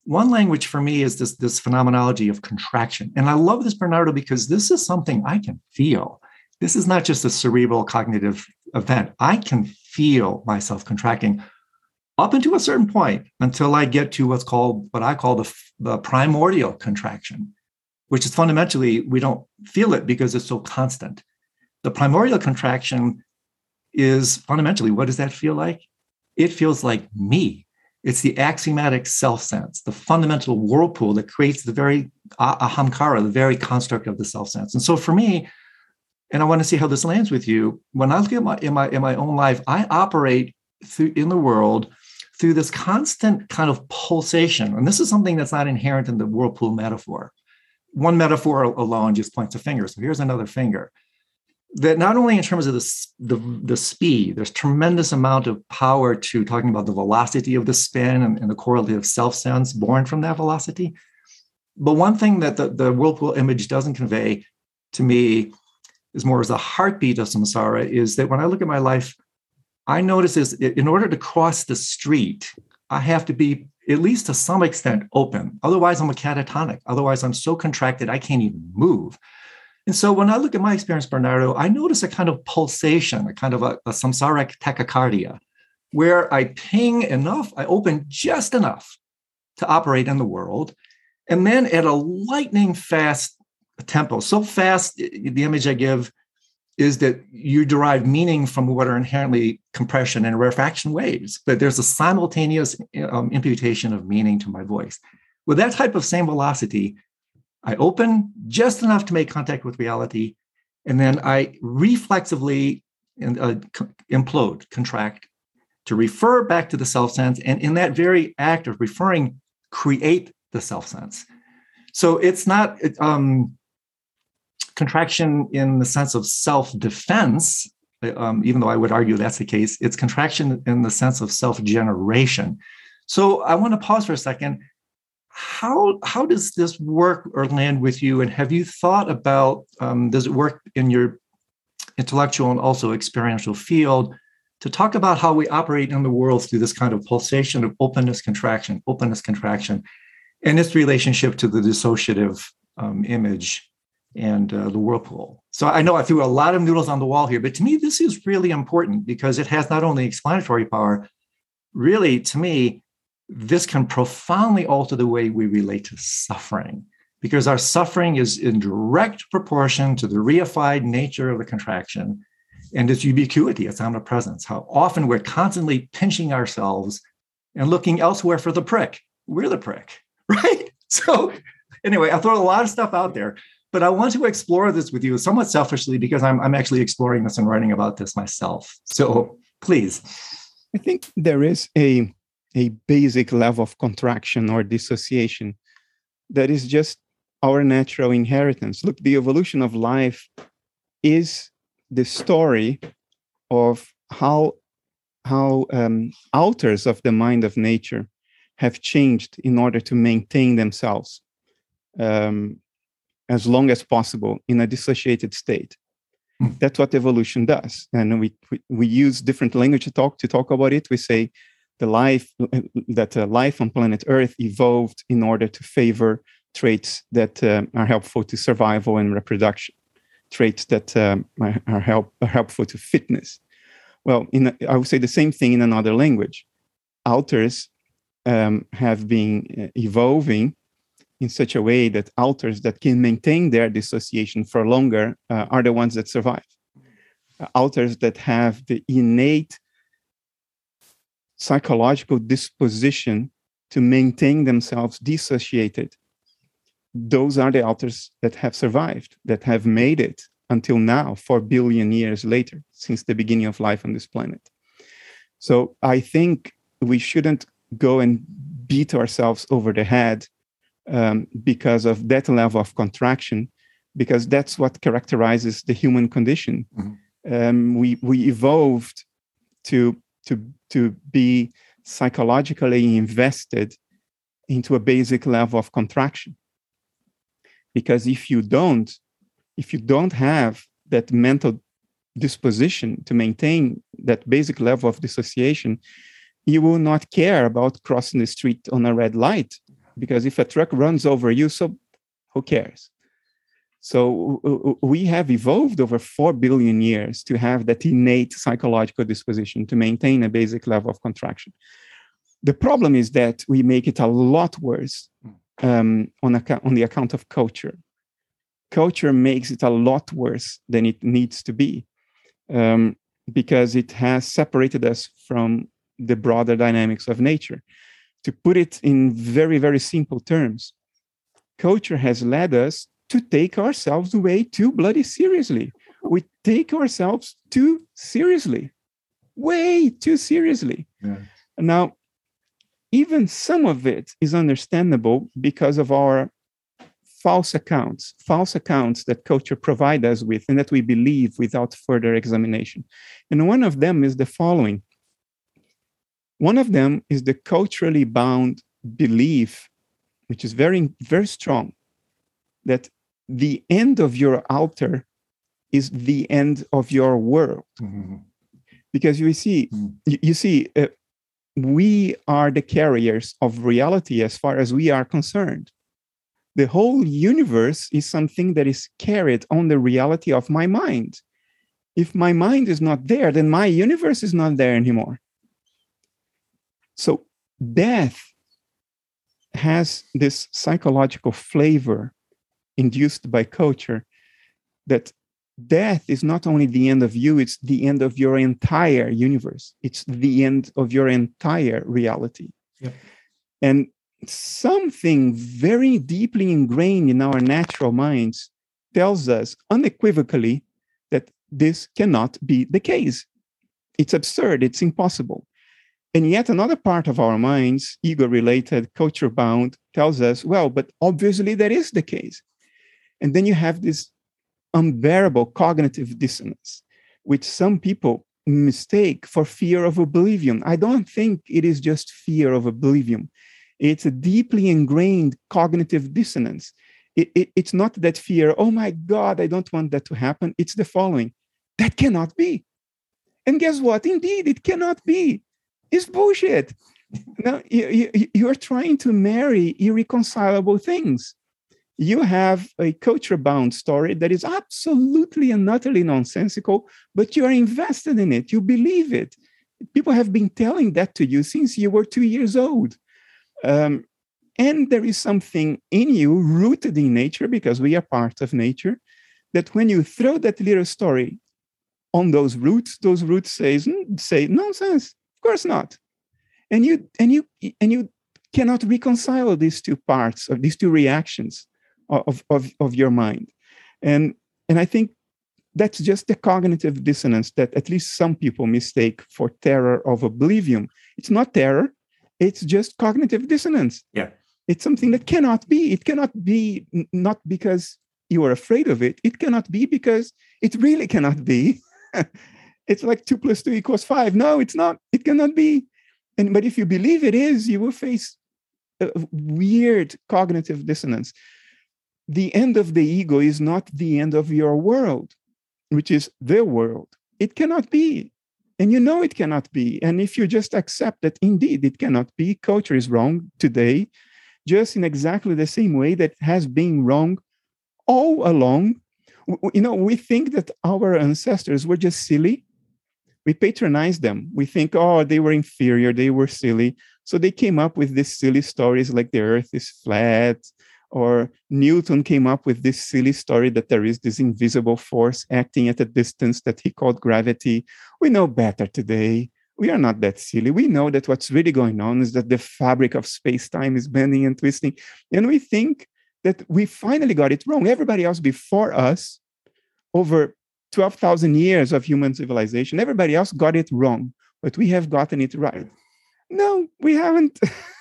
one language for me is this phenomenology of contraction. And I love this, Bernardo, because this is something I can feel. This is not just a cerebral cognitive event. I can feel myself contracting up until a certain point until I get to what I call the primordial contraction, which is fundamentally, we don't feel it because it's so constant. The primordial contraction is fundamentally, what does that feel like? It feels like me. It's the axiomatic self-sense, the fundamental whirlpool that creates the very ahamkara, the very construct of the self-sense. And so for me, and I want to see how this lands with you, when I look at in my own life, I operate in the world through this constant kind of pulsation. And this is something that's not inherent in the whirlpool metaphor. One metaphor alone just points a finger. So here's another finger. That not only in terms of the speed, there's tremendous amount of power to talking about the velocity of the spin and the correlative self-sense born from that velocity. But one thing that the whirlpool image doesn't convey to me is more as a heartbeat of samsara, is that when I look at my life, I notice is in order to cross the street, I have to be at least to some extent open. Otherwise, I'm a catatonic. Otherwise, I'm so contracted, I can't even move. And so when I look at my experience, Bernardo, I notice a kind of pulsation, a kind of a samsaric tachycardia, where I ping enough, I open just enough to operate in the world. And then at a lightning fast tempo, so fast, the image I give is that you derive meaning from what are inherently compression and rarefaction waves, but there's a simultaneous imputation of meaning to my voice. With that type of same velocity, I open just enough to make contact with reality, and then I reflexively implode, contract, to refer back to the self-sense, and in that very act of referring, create the self-sense. So it's not contraction in the sense of self-defense, even though I would argue that's the case. It's contraction in the sense of self-generation. So I want to pause for a second. How does this work or land with you? And have you thought about, does it work in your intellectual and also experiential field to talk about how we operate in the world through this kind of pulsation of openness, contraction, and its relationship to the dissociative image and the whirlpool? So I know I threw a lot of noodles on the wall here, but to me, this is really important because it has not only explanatory power, really, to me, this can profoundly alter the way we relate to suffering, because our suffering is in direct proportion to the reified nature of the contraction and its ubiquity, its omnipresence, how often we're constantly pinching ourselves and looking elsewhere for the prick. We're the prick, right? So anyway, I throw a lot of stuff out there, but I want to explore this with you somewhat selfishly because I'm actually exploring this and writing about this myself. So please. I think there is a basic level of contraction or dissociation that is just our natural inheritance. Look, the evolution of life is the story of how alters of the mind of nature have changed in order to maintain themselves as long as possible in a dissociated state. That's what evolution does. And we use different language to talk about it. We say life on planet Earth evolved in order to favor traits that are helpful to survival and reproduction, traits that are helpful to fitness. Well, I would say the same thing in another language. Alters have been evolving in such a way that alters that can maintain their dissociation for longer are the ones that survive. Alters that have the innate psychological disposition to maintain themselves dissociated. Those are the alters that have survived, that have made it until now, 4 billion years later, since the beginning of life on this planet. So I think we shouldn't go and beat ourselves over the head because of that level of contraction, because that's what characterizes the human condition. Mm-hmm. We evolved to be psychologically invested into a basic level of contraction. Because if you don't have that mental disposition to maintain that basic level of dissociation, you will not care about crossing the street on a red light, because if a truck runs over you, so who cares? So we have evolved over 4 billion years to have that innate psychological disposition to maintain a basic level of contraction. The problem is that we make it a lot worse on the account of culture. Culture makes it a lot worse than it needs to be, because it has separated us from the broader dynamics of nature. To put it in very, very simple terms, culture has led us to take ourselves way too bloody seriously. We take ourselves too seriously, way too seriously. Yeah. Now, even some of it is understandable because of our false accounts that culture provides us with and that we believe without further examination. And one of them is the following. One of them is the culturally bound belief, which is very, very strong, that the end of your altar is the end of your world. Mm-hmm. Because you see, we are the carriers of reality as far as we are concerned. The whole universe is something that is carried on the reality of my mind. If my mind is not there, then my universe is not there anymore. So death has this psychological flavor induced by culture, that death is not only the end of you, it's the end of your entire universe. It's the end of your entire reality. Yep. And something very deeply ingrained in our natural minds tells us unequivocally that this cannot be the case. It's absurd, it's impossible. And yet another part of our minds, ego-related, culture-bound, tells us, well, but obviously that is the case. And then you have this unbearable cognitive dissonance, which some people mistake for fear of oblivion. I don't think it is just fear of oblivion. It's a deeply ingrained cognitive dissonance. It's not that fear, oh my God, I don't want that to happen. It's the following: that cannot be. And guess what? Indeed, it cannot be. It's bullshit. Now, you're trying to marry irreconcilable things. You have a culture-bound story that is absolutely and utterly nonsensical, but you are invested in it. You believe it. People have been telling that to you since you were 2 years old. And there is something in you rooted in nature, because we are part of nature, that when you throw that little story on those roots say nonsense. Of course not. And you cannot reconcile these two parts, or these two reactions of your mind. And I think that's just the cognitive dissonance that at least some people mistake for terror of oblivion. It's not terror. It's just cognitive dissonance. Yeah. It's something that cannot be. It cannot be not because you are afraid of it. It cannot be because it really cannot be. It's like 2 + 2 = 5. No, it's not. It cannot be. But if you believe it is, you will face a weird cognitive dissonance. The end of the ego is not the end of your world, which is the world. It cannot be. And you know it cannot be. And if you just accept that indeed it cannot be, culture is wrong today, just in exactly the same way that has been wrong all along. We think that our ancestors were just silly. We patronize them. We think, oh, they were inferior, they were silly. So they came up with these silly stories like the earth is flat, or Newton came up with this silly story that there is this invisible force acting at a distance that he called gravity. We know better today. We are not that silly. We know that what's really going on is that the fabric of space-time is bending and twisting. And we think that we finally got it wrong. Everybody else before us, over 12,000 years of human civilization, everybody else got it wrong, but we have gotten it right. No, we haven't.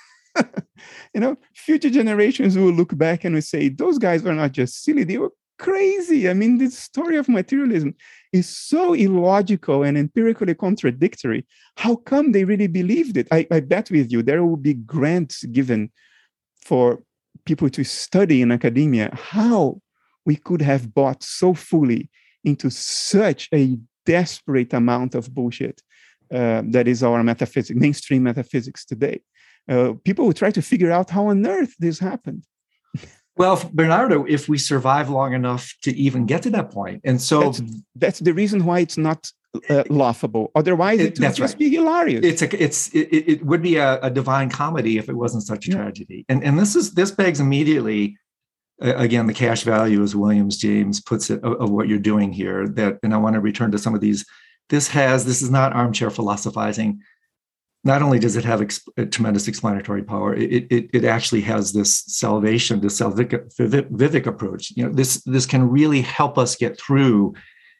Future generations will look back and will say, those guys were not just silly, they were crazy. I mean, this story of materialism is so illogical and empirically contradictory. How come they really believed it? I bet with you, there will be grants given for people to study in academia how we could have bought so fully into such a desperate amount of bullshit that is our metaphysics, mainstream metaphysics today. People will try to figure out how on earth this happened. Well, Bernardo, if we survive long enough to even get to that point. And so that's the reason why it's not laughable. Otherwise, it would just be hilarious. It would be a divine comedy if it wasn't such a tragedy. And this begs immediately, again, the cash value, as Williams James puts it, of what you're doing here. And I want to return to some of these. This is not armchair philosophizing. Not only does it have a tremendous explanatory power, it actually has this salvation, this salvific approach. This can really help us get through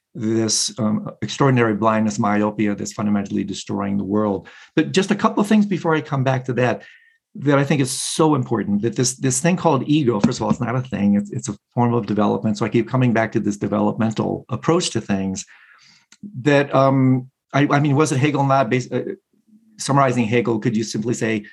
this extraordinary blindness, myopia that's fundamentally destroying the world. But just a couple of things before I come back to that I think is so important, that this thing called ego, first of all, it's not a thing, it's a form of development. So I keep coming back to this developmental approach to things that, I mean, was it Hegel not summarizing Hegel, could you simply say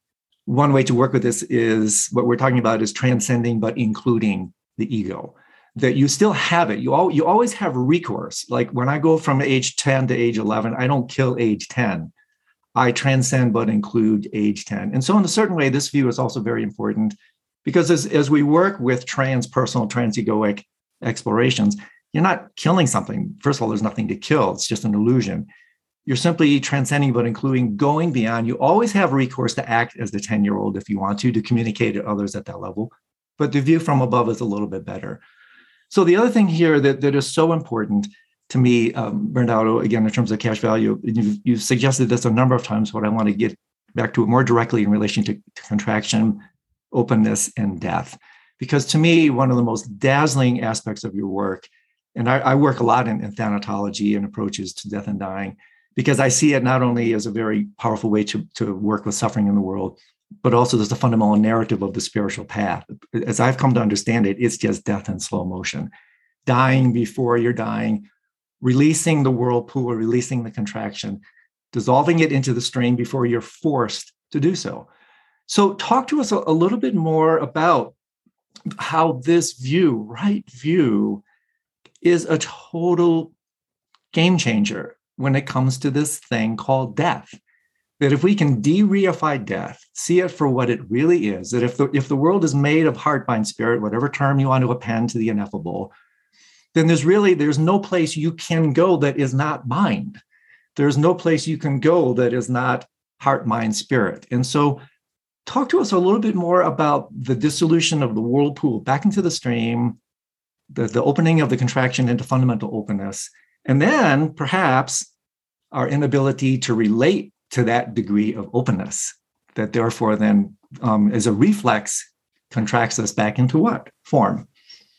one way to work with this is what we're talking about is transcending but including the ego, that you still have it. You always have recourse. Like when I go from age 10 to age 11, I don't kill age 10. I transcend but include age 10. And so in a certain way, this view is also very important because as we work with transpersonal, transegoic explorations, you're not killing something. First of all, there's nothing to kill. It's just an illusion. You're simply transcending, but including, going beyond. You always have recourse to act as the 10-year-old if you want to communicate to others at that level. But the view from above is a little bit better. So the other thing here that is so important to me, Bernardo, again, in terms of cash value, you've suggested this a number of times, but I want to get back to it more directly in relation to contraction, openness, and death. Because to me, one of the most dazzling aspects of your work, and I work a lot in thanatology and approaches to death and dying, because I see it not only as a very powerful way to work with suffering in the world, but also there's a fundamental narrative of the spiritual path. As I've come to understand it, it's just death in slow motion. Dying before you're dying, releasing the whirlpool, releasing the contraction, dissolving it into the stream before you're forced to do so. So talk to us a little bit more about how this view, right view, is a total game changer when it comes to this thing called death. That if we can de-reify death, see it for what it really is, that if the world is made of heart, mind, spirit, whatever term you want to append to the ineffable, then there's no place you can go that is not mind. There's no place you can go that is not heart, mind, spirit. And so talk to us a little bit more about the dissolution of the whirlpool back into the stream, the opening of the contraction into fundamental openness, and then perhaps our inability to relate to that degree of openness that therefore then, as a reflex, contracts us back into what form?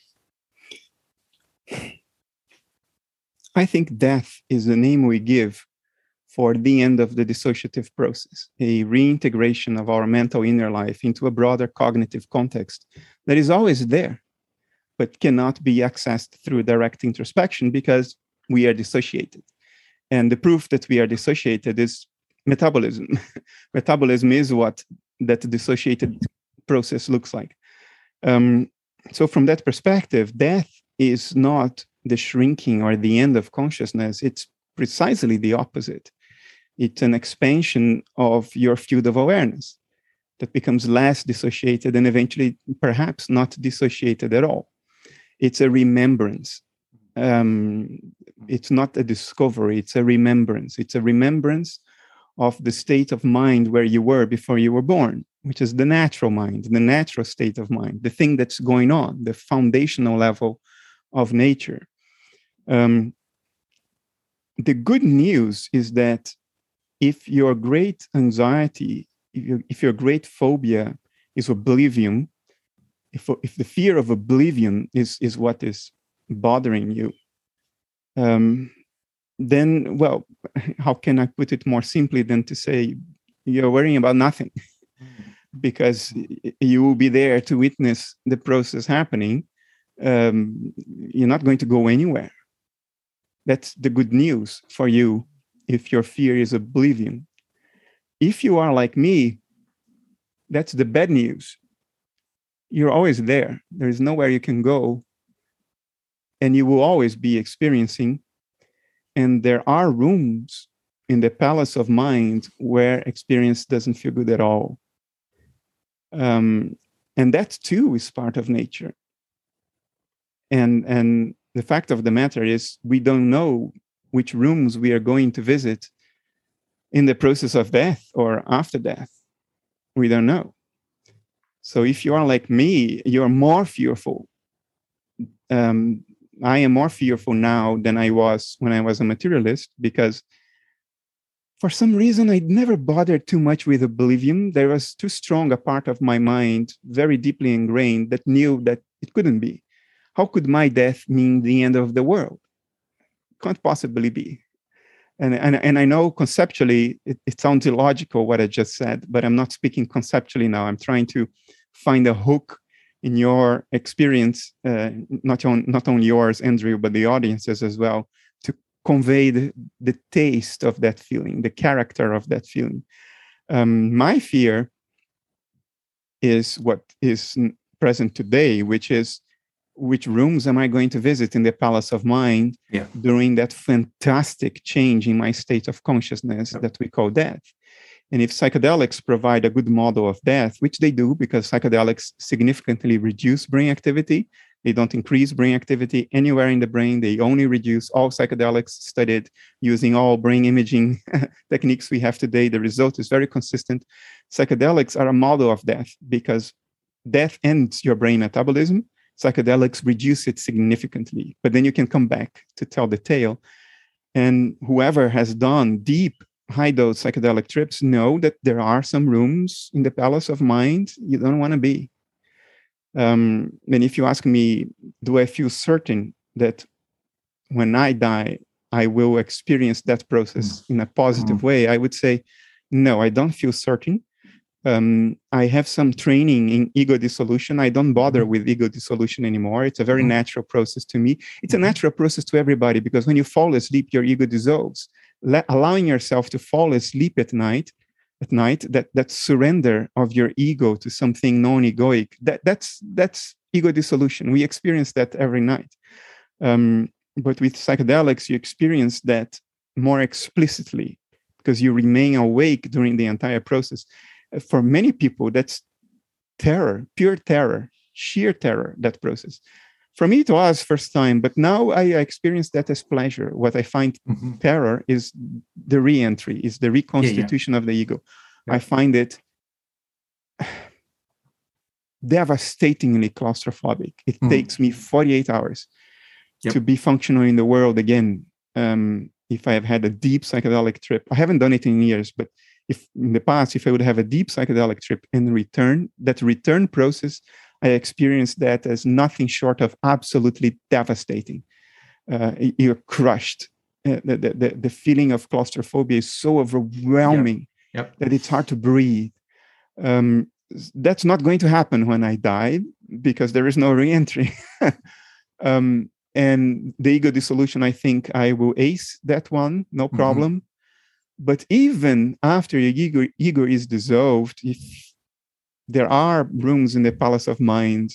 I think death is the name we give for the end of the dissociative process, a reintegration of our mental inner life into a broader cognitive context that is always there, but cannot be accessed through direct introspection because we are dissociated. And the proof that we are dissociated is metabolism. Metabolism is what that dissociated process looks like. So from that perspective, death is not the shrinking or the end of consciousness. It's precisely the opposite. It's an expansion of your field of awareness that becomes less dissociated and eventually perhaps not dissociated at all. It's a remembrance. It's not a discovery, it's a remembrance. It's a remembrance of the state of mind where you were before you were born, which is the natural mind, the natural state of mind, the thing that's going on, the foundational level of nature. The good news is that if your great anxiety, if your great phobia is oblivion, if the fear of oblivion is what is bothering you, then, well, how can I put it more simply than to say you're worrying about nothing? Because you will be there to witness the process happening. You're not going to go anywhere. That's the good news for you if your fear is oblivion. If you are like me, that's the bad news. You're always there. There is nowhere you can go. And you will always be experiencing. And there are rooms in the palace of mind where experience doesn't feel good at all. And that too is part of nature. And the fact of the matter is we don't know which rooms we are going to visit in the process of death or after death. We don't know. So if you are like me, you're more fearful. I am more fearful now than I was when I was a materialist, because for some reason I never bothered too much with oblivion. There was too strong a part of my mind, very deeply ingrained, that knew that it couldn't be. How could my death mean the end of the world? Can't possibly be. And I know conceptually it sounds illogical what I just said, but I'm not speaking conceptually now. I'm trying to find a hook in your experience, not only yours, Andrew, but the audiences as well, to convey the taste of that feeling, the character of that feeling. My fear is what is present today, which is, which rooms am I going to visit in the palace of mind during that fantastic change in my state of consciousness that we call death? And if psychedelics provide a good model of death, which they do, because psychedelics significantly reduce brain activity, they don't increase brain activity anywhere in the brain. They only reduce. All psychedelics studied using all brain imaging techniques we have today. The result is very consistent. Psychedelics are a model of death because death ends your brain metabolism. Psychedelics reduce it significantly, but then you can come back to tell the tale. And whoever has done deep high-dose psychedelic trips know that there are some rooms in the palace of mind you don't want to be. And if you ask me, do I feel certain that when I die, I will experience that process in a positive way? I would say, no, I don't feel certain. I have some training in ego dissolution. I don't bother with ego dissolution anymore. It's a very natural process to me. It's a natural process to everybody, because when you fall asleep, your ego dissolves. Allowing yourself to fall asleep at night, that surrender of your ego to something non-egoic, that's ego dissolution. We experience that every night. But with psychedelics, you experience that more explicitly because you remain awake during the entire process. For many people, that's terror, pure terror, sheer terror, that process. For me, it was first time, but now I experience that as pleasure. What I find terror is the re-entry, is the reconstitution of the ego. I find it devastatingly claustrophobic. It takes me 48 hours to be functional in the world again. If I have had a deep psychedelic trip, I haven't done it in years, but if in the past, if I would have a deep psychedelic trip and return, that return process, I experienced that as nothing short of absolutely devastating. You're crushed. The feeling of claustrophobia is so overwhelming that it's hard to breathe. That's not going to happen when I die, because there is no re-entry. And the ego dissolution, I think I will ace that one, no problem. But even after your ego is dissolved, if there are rooms in the palace of mind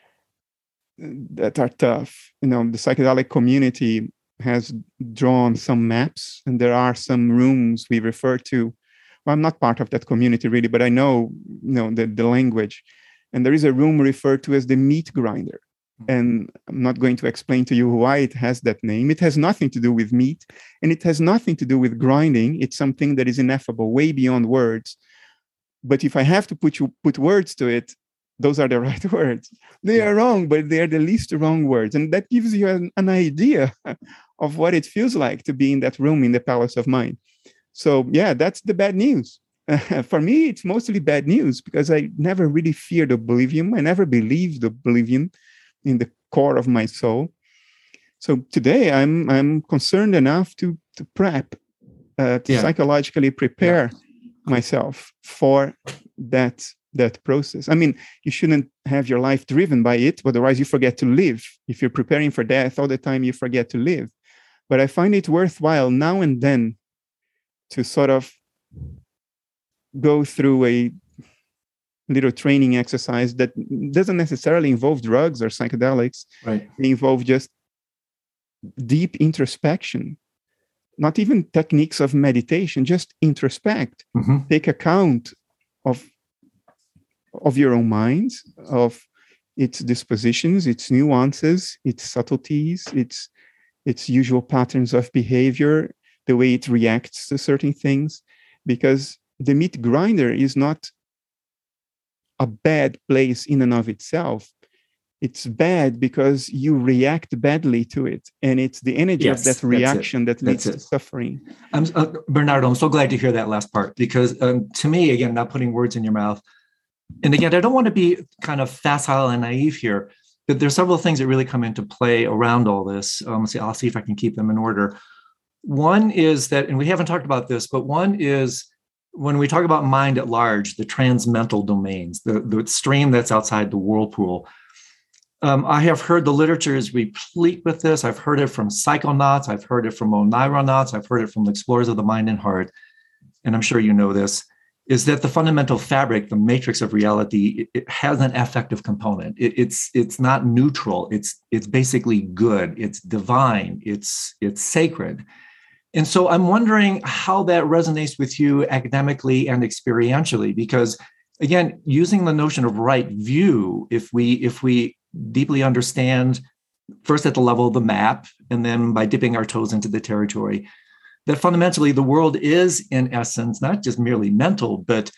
that are tough. The psychedelic community has drawn some maps, and there are some rooms we refer to. Well, I'm not part of that community really, but I know, the language. And there is a room referred to as the meat grinder. And I'm not going to explain to you why it has that name. It has nothing to do with meat, and it has nothing to do with grinding. It's something that is ineffable, way beyond words. But if I have to put words to it, those are the right words. They are wrong, but they are the least wrong words. And that gives you an idea of what it feels like to be in that room in the palace of mind. So that's the bad news. For me, it's mostly bad news because I never really feared oblivion. I never believed oblivion in the core of my soul. So today I'm concerned enough to prep, to psychologically prepare myself for that process. I mean, you shouldn't have your life driven by it, otherwise you forget to live. If you're preparing for death all the time, you forget to live. But I find it worthwhile now and then to sort of go through a little training exercise that doesn't necessarily involve drugs or psychedelics. Right. They involve just deep introspection, not even techniques of meditation, just introspect, take account of your own mind, of its dispositions, its nuances, its subtleties, its usual patterns of behavior, the way it reacts to certain things. Because the meat grinder is not a bad place in and of itself. It's bad because you react badly to it. And it's the energy of that reaction that leads to suffering. Bernardo, I'm so glad to hear that last part, because to me, again, not putting words in your mouth, and again, I don't want to be kind of facile and naive here, but there's several things that really come into play around all this. I'll see if I can keep them in order. One is that, and we haven't talked about this, but one is when we talk about mind at large, the transmental domains, the stream that's outside the whirlpool. I have heard the literature is replete with this. I've heard it from psychonauts. I've heard it from oneironauts. I've heard it from explorers of the mind and heart. And I'm sure you know this, is that the fundamental fabric, the matrix of reality, it has an affective component. It's not neutral. It's basically good. It's divine. It's sacred. And so I'm wondering how that resonates with you academically and experientially, because again, using the notion of right view, if we deeply understand first at the level of the map, and then by dipping our toes into the territory, that fundamentally the world is in essence, not just merely mental, but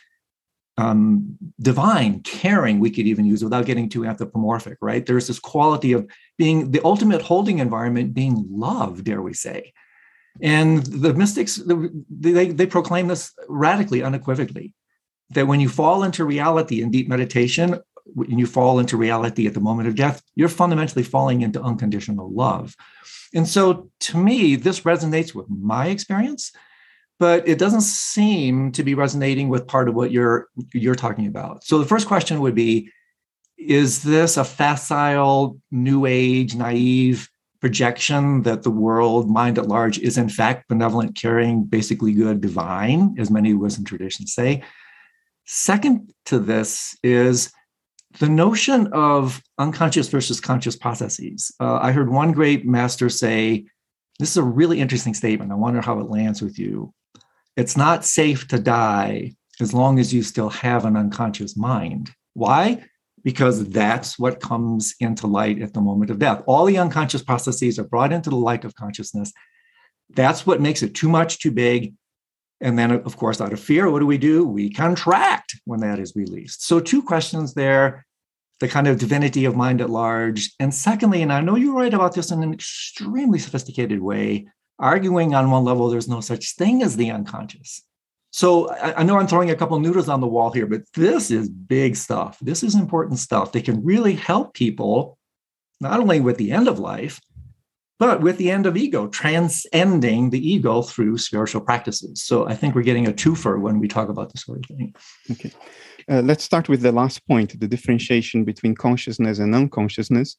divine, caring, we could even use without getting too anthropomorphic, right? There's this quality of being the ultimate holding environment, being love, dare we say. And the mystics, they proclaim this radically, unequivocally, that when you fall into reality in deep meditation, when you fall into reality at the moment of death, you're fundamentally falling into unconditional love. And so to me, this resonates with my experience, but it doesn't seem to be resonating with part of what you're talking about. So the first question would be, is this a facile, new age, naive projection that the world, mind at large, is in fact benevolent, caring, basically good, divine, as many Wisdom traditions say? Second to this is the notion of unconscious versus conscious processes. I heard one great master say, this is a really interesting statement. I wonder how it lands with you. It's not safe to die as long as you still have an unconscious mind. Why? Because that's what comes into light at the moment of death. All the unconscious processes are brought into the light of consciousness. That's what makes it too much, too big. And then, of course, out of fear, what do? We contract when that is released. So 2 questions there, the kind of divinity of mind at large. And secondly, and I know you write about this in an extremely sophisticated way, arguing on one level, there's no such thing as the unconscious. So I know I'm throwing a couple of noodles on the wall here, but this is big stuff. This is important stuff that can really help people, not only with the end of life, but with the end of ego, transcending the ego through spiritual practices. So I think we're getting a twofer when we talk about this sort of thing. Okay. Let's start with the last point, the differentiation between consciousness and unconsciousness.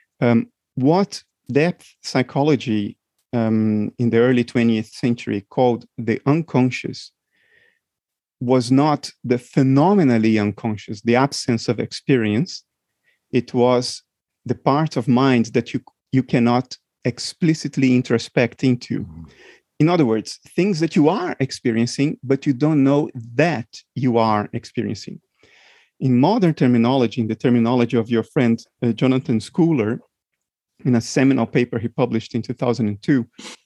What depth psychology in the early 20th century called the unconscious was not the phenomenally unconscious, the absence of experience. It was the part of mind that you cannot explicitly introspect into. In other words, things that you are experiencing, but you don't know that you are experiencing. In modern terminology, in the terminology of your friend Jonathan Schooler, in a seminal paper he published in 2002,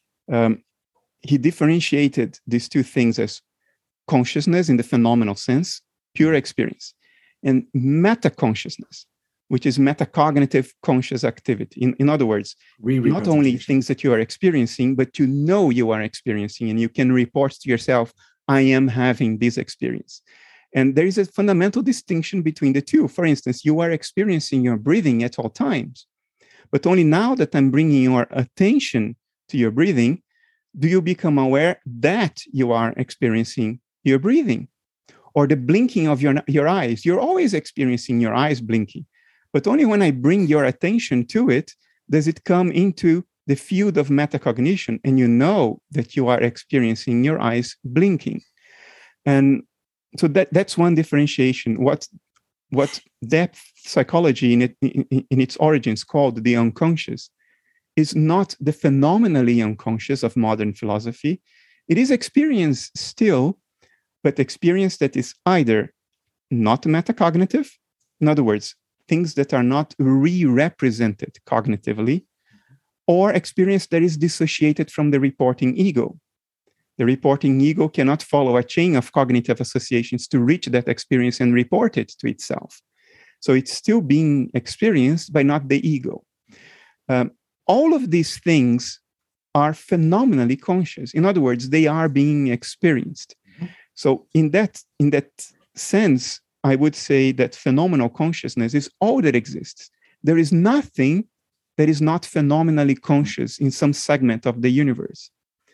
he differentiated these 2 things as consciousness in the phenomenal sense, pure experience, and meta-consciousness, which is metacognitive conscious activity. In other words, not only things that you are experiencing, but you know you are experiencing, and you can report to yourself, I am having this experience. And there is a fundamental distinction between the 2. For instance, you are experiencing your breathing at all times, but only now that I'm bringing your attention to your breathing, do you become aware that you are experiencing your breathing, or the blinking of your eyes. You're always experiencing your eyes blinking, but only when I bring your attention to it, does it come into the field of metacognition, and you know that you are experiencing your eyes blinking. And so that's one differentiation. What depth psychology in its origins called the unconscious is not the phenomenally unconscious of modern philosophy. It is experience still, but experience that is either not metacognitive, in other words, things that are not re-represented cognitively, or experience that is dissociated from the reporting ego. The reporting ego cannot follow a chain of cognitive associations to reach that experience and report it to itself. So it's still being experienced by not the ego. All of these things are phenomenally conscious. In other words, they are being experienced. So in that sense, I would say that phenomenal consciousness is all that exists. There is nothing that is not phenomenally conscious in some segment of the universe.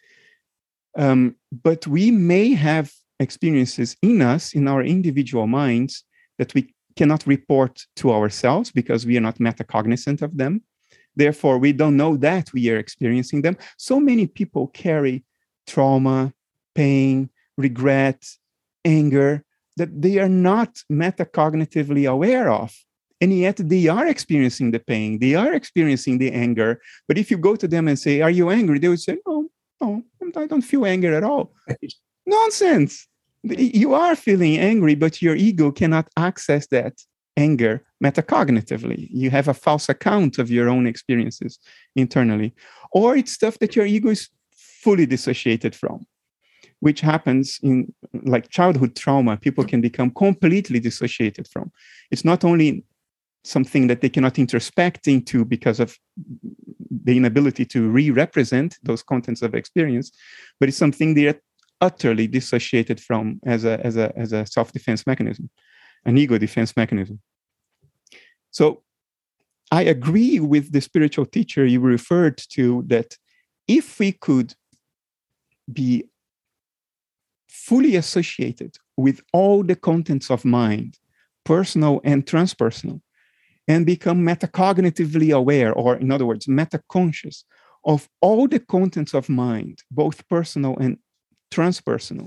But we may have experiences in us, in our individual minds, that we cannot report to ourselves because we are not metacognizant of them. Therefore, we don't know that we are experiencing them. So many people carry trauma, pain, regret, anger, that they are not metacognitively aware of. And yet they are experiencing the pain, they are experiencing the anger. But if you go to them and say, "Are you angry?" They would say, "No, I don't feel anger at all." Nonsense. You are feeling angry, but your ego cannot access that anger metacognitively. You have a false account of your own experiences internally. Or it's stuff that your ego is fully dissociated from, which happens in like childhood trauma. People can become completely dissociated from. It's not only something that they cannot introspect into because of the inability to re-represent those contents of experience, but it's something they are utterly dissociated from as a self-defense mechanism, an ego defense mechanism. So I agree with the spiritual teacher you referred to that if we could be fully associated with all the contents of mind, personal and transpersonal, and become metacognitively aware, or in other words, metaconscious of all the contents of mind, both personal and transpersonal,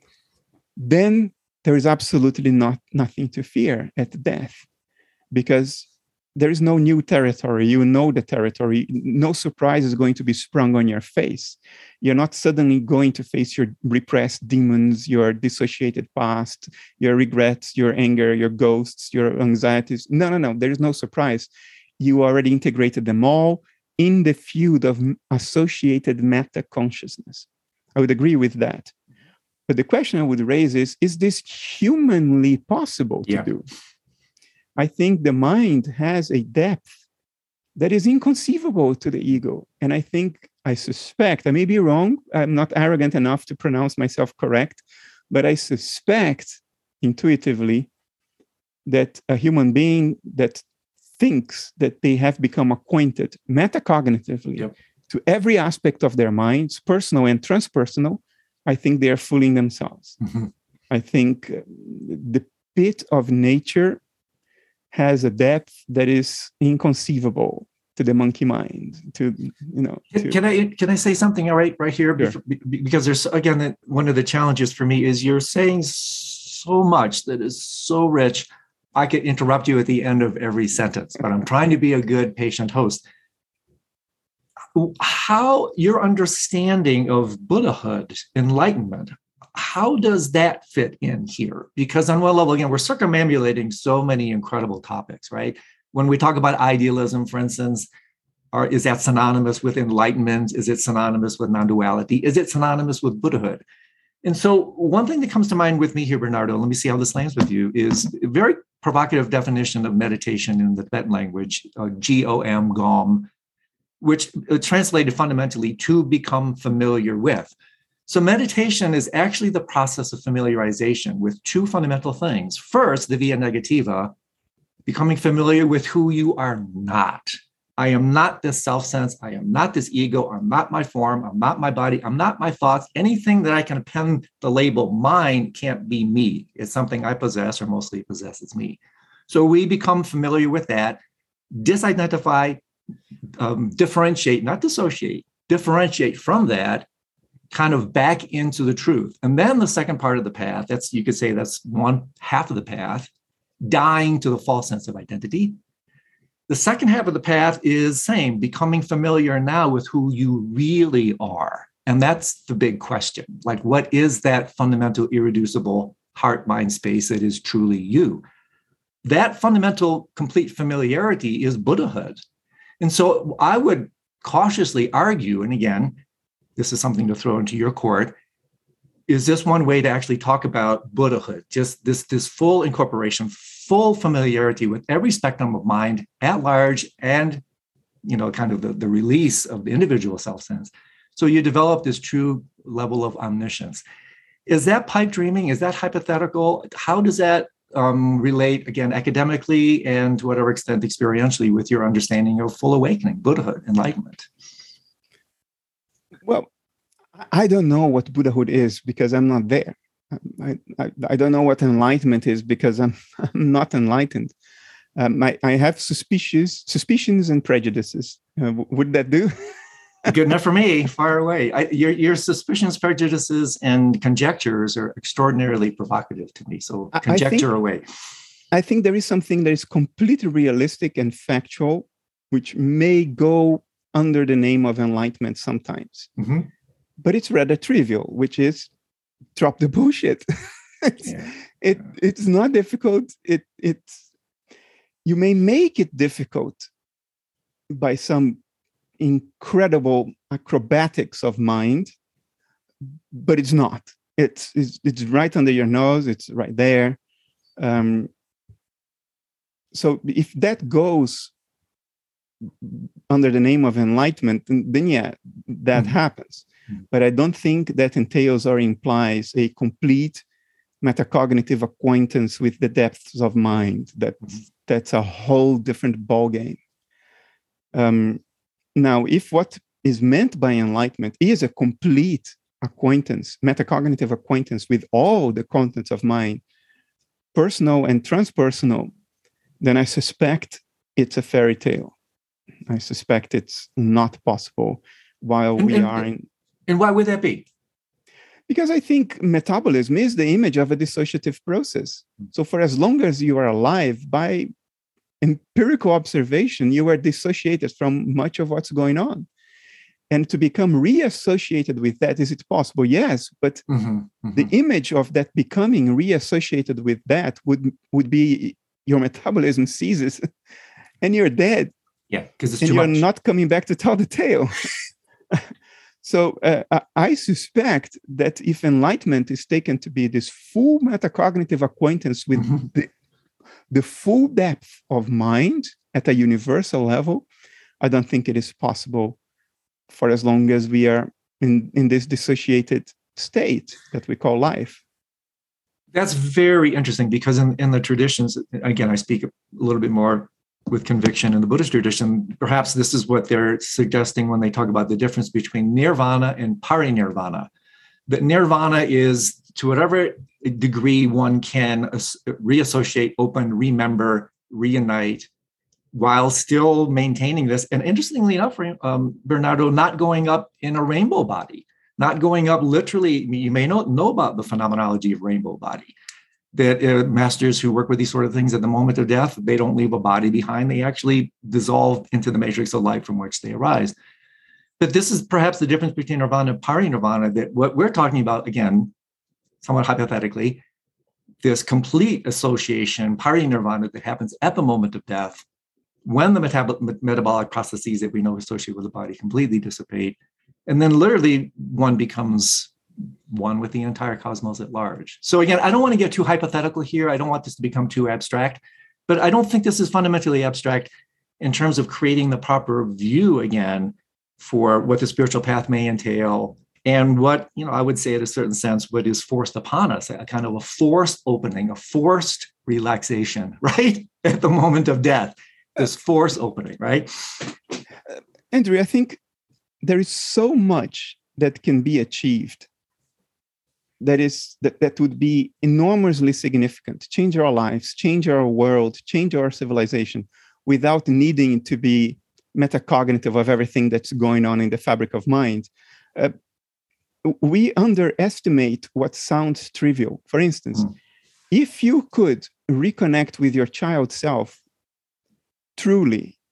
then there is absolutely nothing to fear at death, because there is no new territory. You know the territory. No surprise is going to be sprung on your face. You're not suddenly going to face your repressed demons, your dissociated past, your regrets, your anger, your ghosts, your anxieties. No. There is no surprise. You already integrated them all in the field of associated meta-consciousness. I would agree with that. But the question I would raise is this humanly possible to do? I think the mind has a depth that is inconceivable to the ego. And I suspect, I may be wrong, I'm not arrogant enough to pronounce myself correct, but I suspect intuitively that a human being that thinks that they have become acquainted metacognitively to every aspect of their minds, personal and transpersonal, I think they are fooling themselves. Mm-hmm. I think the pit of nature has a depth that is inconceivable to the monkey mind. Can I say something right here? Sure. Because there's, again, one of the challenges for me is you're saying so much that is so rich. I could interrupt you at the end of every sentence, but I'm trying to be a good patient host. How your understanding of Buddhahood, enlightenment, how does that fit in here? Because on one level, again, we're circumambulating so many incredible topics, right? When we talk about idealism, for instance, is that synonymous with enlightenment? Is it synonymous with non-duality? Is it synonymous with Buddhahood? And so one thing that comes to mind with me here, Bernardo, let me see how this lands with you, is a very provocative definition of meditation in the Tibetan language, GOM, which translated fundamentally to become familiar with. So meditation is actually the process of familiarization with two fundamental things. First, the via negativa, becoming familiar with who you are not. I am not this self-sense. I am not this ego. I'm not my form. I'm not my body. I'm not my thoughts. Anything that I can append the label mine can't be me. It's something I possess or mostly possess. It's me. So we become familiar with that, disidentify, differentiate, not dissociate, differentiate from that, kind of back into the truth. And then the second part of the path, you could say that's one half of the path, dying to the false sense of identity, The second half of the path is same, becoming familiar now with who you really are. And that's the big question. Like, what is that fundamental, irreducible heart, mind space that is truly you? That fundamental, complete familiarity is Buddhahood. And so I would cautiously argue, and again, this is something to throw into your court, is this one way to actually talk about Buddhahood, just this full incorporation, full familiarity with every spectrum of mind at large, and kind of the release of the individual self-sense. So you develop this true level of omniscience. Is that pipe dreaming? Is that hypothetical? How does that relate, again, academically and to whatever extent experientially with your understanding of full awakening, Buddhahood, enlightenment? Well, I don't know what Buddhahood is because I'm not there. I don't know what enlightenment is because I'm not enlightened. I have suspicions and prejudices. Would that do? Good enough for me. Far away. Your suspicions, prejudices, and conjectures are extraordinarily provocative to me. So conjecture away. I think there is something that is completely realistic and factual, which may go under the name of enlightenment sometimes. Mm-hmm. But it's rather trivial, which is drop the bullshit. It's not difficult. You may make it difficult by some incredible acrobatics of mind, but it's not. It's right under your nose. It's right there. So if that goes under the name of enlightenment, then that happens. But I don't think that entails or implies a complete metacognitive acquaintance with the depths of mind. That's a whole different ballgame. Now, if what is meant by enlightenment is a complete acquaintance, metacognitive acquaintance with all the contents of mind, personal and transpersonal, then I suspect it's a fairy tale. I suspect it's not possible while we are in... And why would that be? Because I think metabolism is the image of a dissociative process. So for as long as you are alive, by empirical observation, you are dissociated from much of what's going on. And to become reassociated with that, is it possible? Yes, but the image of that becoming reassociated with that would be your metabolism ceases and you're dead. Yeah, because it's and too you're much. Not coming back to tell the tale. So I suspect that if enlightenment is taken to be this full metacognitive acquaintance with the full depth of mind at a universal level, I don't think it is possible for as long as we are in this dissociated state that we call life. That's very interesting because in the traditions, again, I speak a little bit more with conviction in the Buddhist tradition. Perhaps this is what they're suggesting when they talk about the difference between nirvana and parinirvana. That nirvana is, to whatever degree one can reassociate, open, remember, reunite, while still maintaining this. And interestingly enough, Bernardo, not going up in a rainbow body, not going up literally. You may not know about the phenomenology of rainbow body, that masters who work with these sort of things at the moment of death, they don't leave a body behind. They actually dissolve into the matrix of light from which they arise. But this is perhaps the difference between nirvana and parinirvana, that what we're talking about, again, somewhat hypothetically, this complete association, parinirvana, that happens at the moment of death, when the metabolic processes that we know associated with the body completely dissipate. And then literally one becomes one with the entire cosmos at large. So again, I don't want to get too hypothetical here. I don't want this to become too abstract, but I don't think this is fundamentally abstract in terms of creating the proper view again for what the spiritual path may entail and what, I would say in a certain sense, what is forced upon us, a kind of a forced opening, a forced relaxation, right? At the moment of death, this forced opening, right? Andrew, I think there is so much that can be achieved that would be enormously significant, change our lives, change our world, change our civilization, without needing to be metacognitive of everything that's going on in the fabric of mind. We underestimate what sounds trivial. For instance, if you could reconnect with your child self truly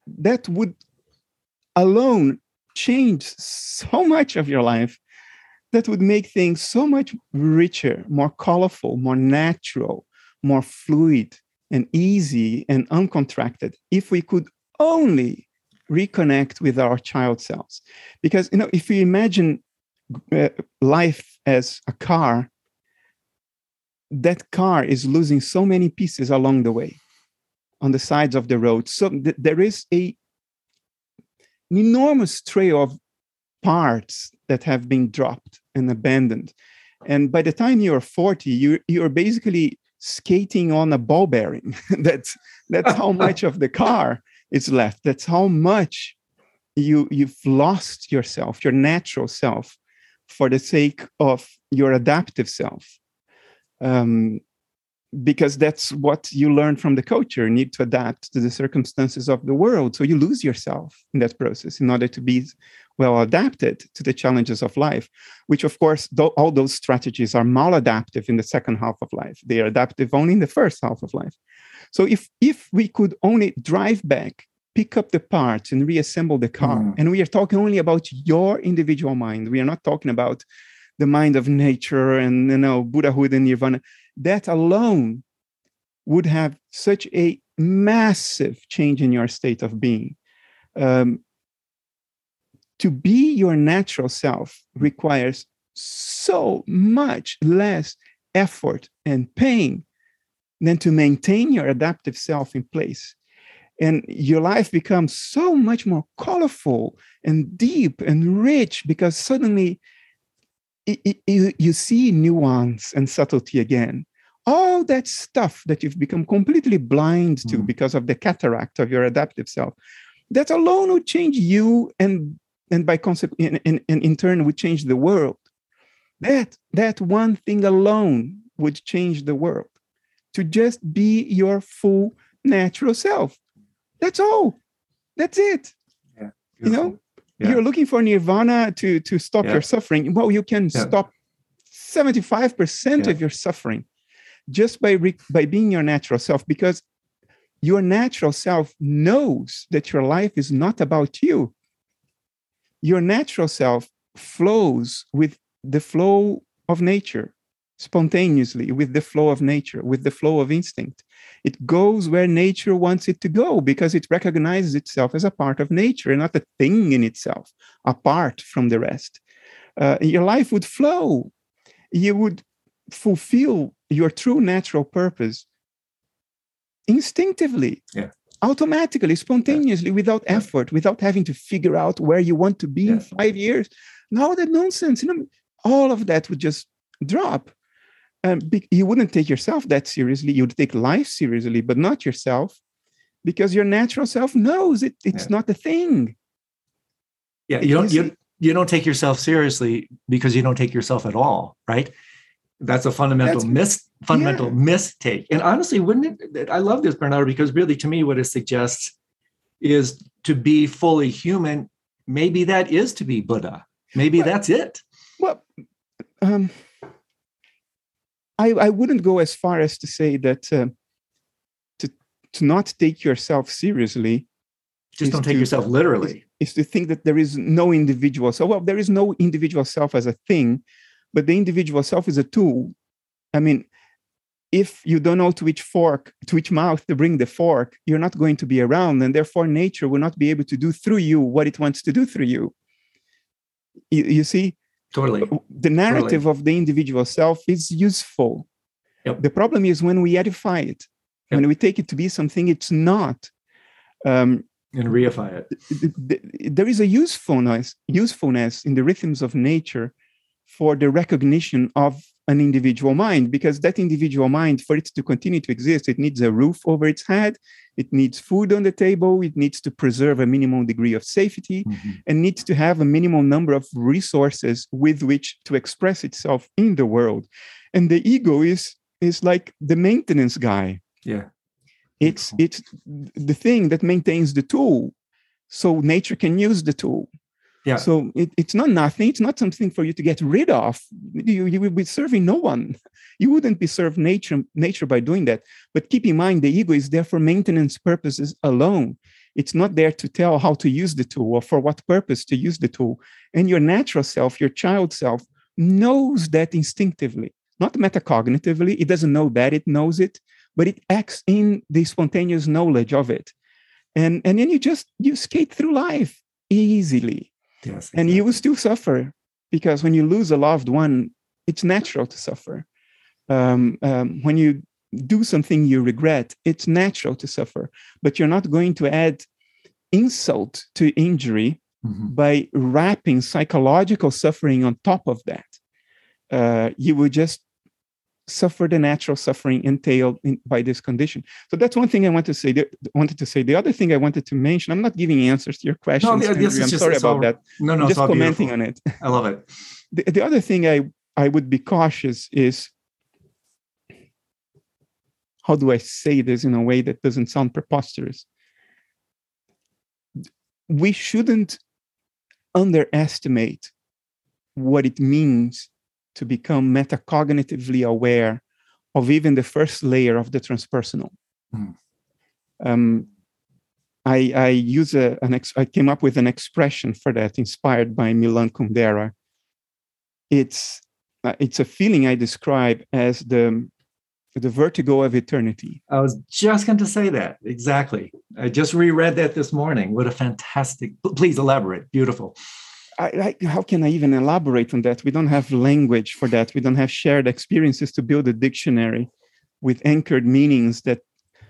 that would alone change so much of your life, that would make things so much richer, more colorful, more natural, more fluid and easy and uncontracted, if we could only reconnect with our child selves. Because, if you imagine life as a car, that car is losing so many pieces along the way on the sides of the road. So there is an enormous trail of parts that have been dropped and abandoned. And by the time you're 40, you're basically skating on a ball bearing. That's how much of the car is left. That's how much you've lost yourself, your natural self, for the sake of your adaptive self. Because that's what you learn from the culture. You need to adapt to the circumstances of the world. So you lose yourself in that process in order to be well adapted to the challenges of life, which, of course, all those strategies are maladaptive in the second half of life. They are adaptive only in the first half of life. So if we could only drive back, pick up the parts and reassemble the car, and we are talking only about your individual mind. We are not talking about the mind of nature and Buddhahood and Nirvana. That alone would have such a massive change in your state of being. To be your natural self requires so much less effort and pain than to maintain your adaptive self in place. And your life becomes so much more colorful and deep and rich, because suddenly you see nuance and subtlety again. All that stuff that you've become completely blind to because of the cataract of your adaptive self, that alone would change you, and by concept, in turn, would change the world. That one thing alone would change the world. To just be your full natural self. That's all. That's it. Yeah. You're looking for nirvana to stop your suffering. Well, you can stop 75% of your suffering just by being your natural self, because your natural self knows that your life is not about you. Your natural self flows with the flow of nature, spontaneously, with the flow of nature, with the flow of instinct. It goes where nature wants it to go, because it recognizes itself as a part of nature and not a thing in itself, apart from the rest. Your life would flow. You would fulfill your true natural purpose instinctively, automatically, spontaneously, without effort, without having to figure out where you want to be in 5 years. No, that nonsense. All of that would just drop. You wouldn't take yourself that seriously. You would take life seriously, but not yourself, because your natural self knows it's not a thing. Yeah, you don't take yourself seriously because you don't take yourself at all, right? That's a fundamental mistake. And honestly, wouldn't it? I love this, Bernardo, because really, to me, what it suggests is to be fully human. Maybe that is to be Buddha. Maybe that's it. Well, I wouldn't go as far as to say that to not take yourself seriously. Just don't take yourself literally. Is to think that there is no individual self. Well, there is no individual self as a thing, but the individual self is a tool. I mean, if you don't know to which mouth to bring the fork, you're not going to be around, and therefore nature will not be able to do through you what it wants to do through you. You see? Totally. The narrative of the individual self is useful. Yep. The problem is when we edify it, when we take it to be something it's not. And reify it. There is a usefulness in the rhythms of nature for the recognition of an individual mind, because that individual mind, for it to continue to exist, it needs a roof over its head, it needs food on the table, it needs to preserve a minimum degree of safety, and needs to have a minimum number of resources with which to express itself in the world. And the ego is like the maintenance guy. Yeah. It's the thing that maintains the tool, so nature can use the tool. Yeah. So it's not nothing. It's not something for you to get rid of. You will be serving no one. You wouldn't be served nature by doing that. But keep in mind, the ego is there for maintenance purposes alone. It's not there to tell how to use the tool or for what purpose to use the tool. And your natural self, your child self, knows that instinctively, not metacognitively. It doesn't know that, it knows it, but it acts in the spontaneous knowledge of it. And then you skate through life easily. Yes, exactly. And you will still suffer, because when you lose a loved one, it's natural to suffer. When you do something you regret, it's natural to suffer. But you're not going to add insult to injury by wrapping psychological suffering on top of that. You will just suffer the natural suffering entailed by this condition. So that's one thing I wanted to say. The other thing I wanted to mention, I'm not giving answers to your questions. No, I'm sorry about that. No, I'm just commenting on it. I love it. The other thing I would be cautious is, how do I say this in a way that doesn't sound preposterous? We shouldn't underestimate what it means to become metacognitively aware of even the first layer of the transpersonal. I came up with an expression for that, inspired by Milan Kundera. It's a feeling I describe as the vertigo of eternity. I was just going to say that. Exactly. I just reread that this morning. What a fantastic, please elaborate. Beautiful. How can I even elaborate on that? We don't have language for that. We don't have shared experiences to build a dictionary with anchored meanings. That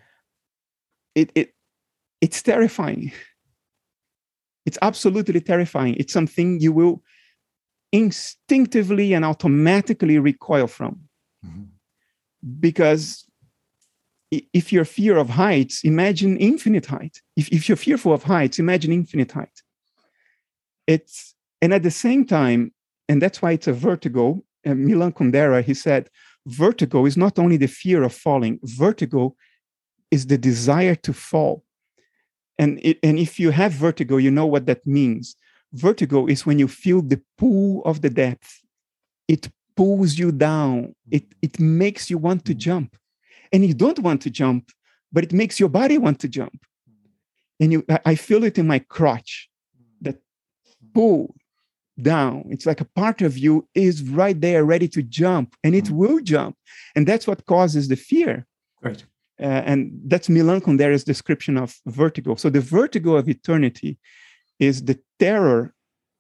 it's terrifying. It's absolutely terrifying. It's something you will instinctively and automatically recoil from. Because if you're fear of heights, imagine infinite height. If you're fearful of heights, imagine infinite height. And at the same time, and that's why it's a vertigo, Milan Kundera, he said, vertigo is not only the fear of falling, vertigo is the desire to fall. And if you have vertigo, you know what that means. Vertigo is when you feel the pull of the depth. It pulls you down. It makes you want to jump. And you don't want to jump, but it makes your body want to jump. And I feel it in my crotch, that pull down. It's like a part of you is right there ready to jump, and it will jump. And that's what causes the fear. Right. And that's Milan Kundera's description of vertigo. So the vertigo of eternity is the terror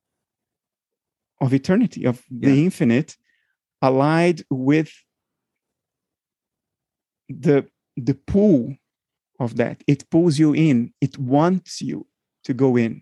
of eternity, of the infinite, allied with the pull of that. It pulls you in. It wants you to go in.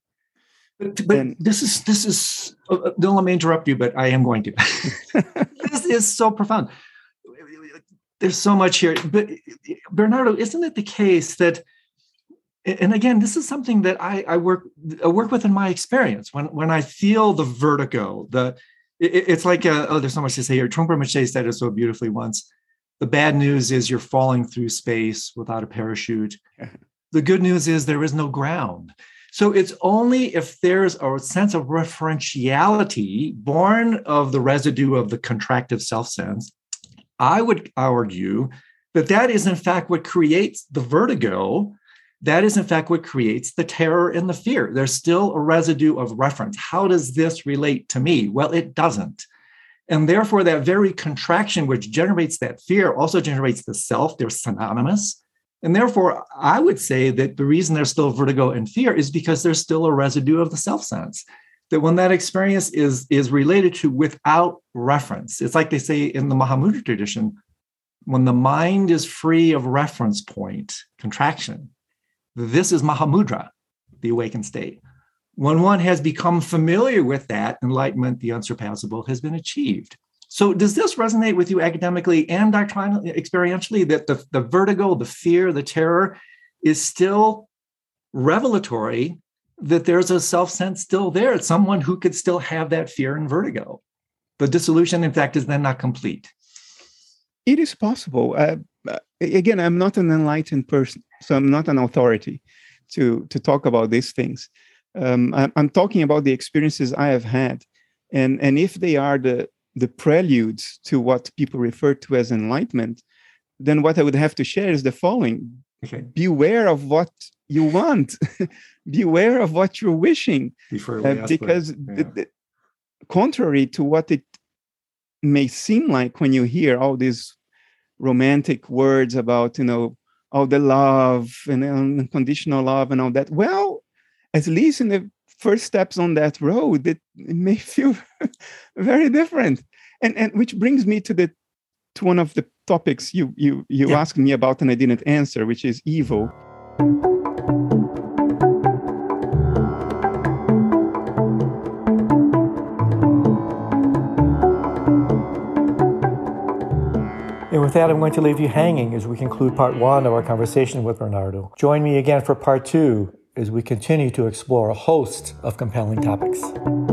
But this is don't let me interrupt you, but I am going to. This is so profound. There's so much here. But Bernardo, isn't it the case that, and again, this is something that I work with in my experience. When I feel the vertigo, it's like, there's so much to say here. Trungpa Rinpoche said it so beautifully once. The bad news is you're falling through space without a parachute. The good news is there is no ground. So it's only if there's a sense of referentiality born of the residue of the contractive self-sense, I would argue that is in fact what creates the vertigo. That is in fact what creates the terror and the fear. There's still a residue of reference. How does this relate to me? Well, it doesn't. And therefore, that very contraction which generates that fear also generates the self. They're synonymous. And therefore, I would say that the reason there's still vertigo and fear is because there's still a residue of the self-sense. That when that experience is related to without reference, it's like they say in the Mahamudra tradition, when the mind is free of reference point, contraction, this is Mahamudra, the awakened state. When one has become familiar with that, enlightenment, the unsurpassable, has been achieved. So does this resonate with you academically and doctrinally, experientially, that the vertigo, the fear, the terror is still revelatory that there's a self-sense still there? It's someone who could still have that fear and vertigo. The dissolution, in fact, is then not complete. It is possible. Again, I'm not an enlightened person, so I'm not an authority to talk about these things. I'm talking about the experiences I have had. And if they are the preludes to what people refer to as enlightenment, then what I would have to share is the following. Okay. Beware of what you want. Beware of what you're wishing, because contrary to what it may seem like when you hear all these romantic words about, all the love and unconditional love and all that, well, at least in the first steps on that road, it may feel very different. And which brings me to one of the topics you asked me about and I didn't answer, which is evil. And with that, I'm going to leave you hanging as we conclude part 1 of our conversation with Bernardo. Join me again for part 2 as we continue to explore a host of compelling topics.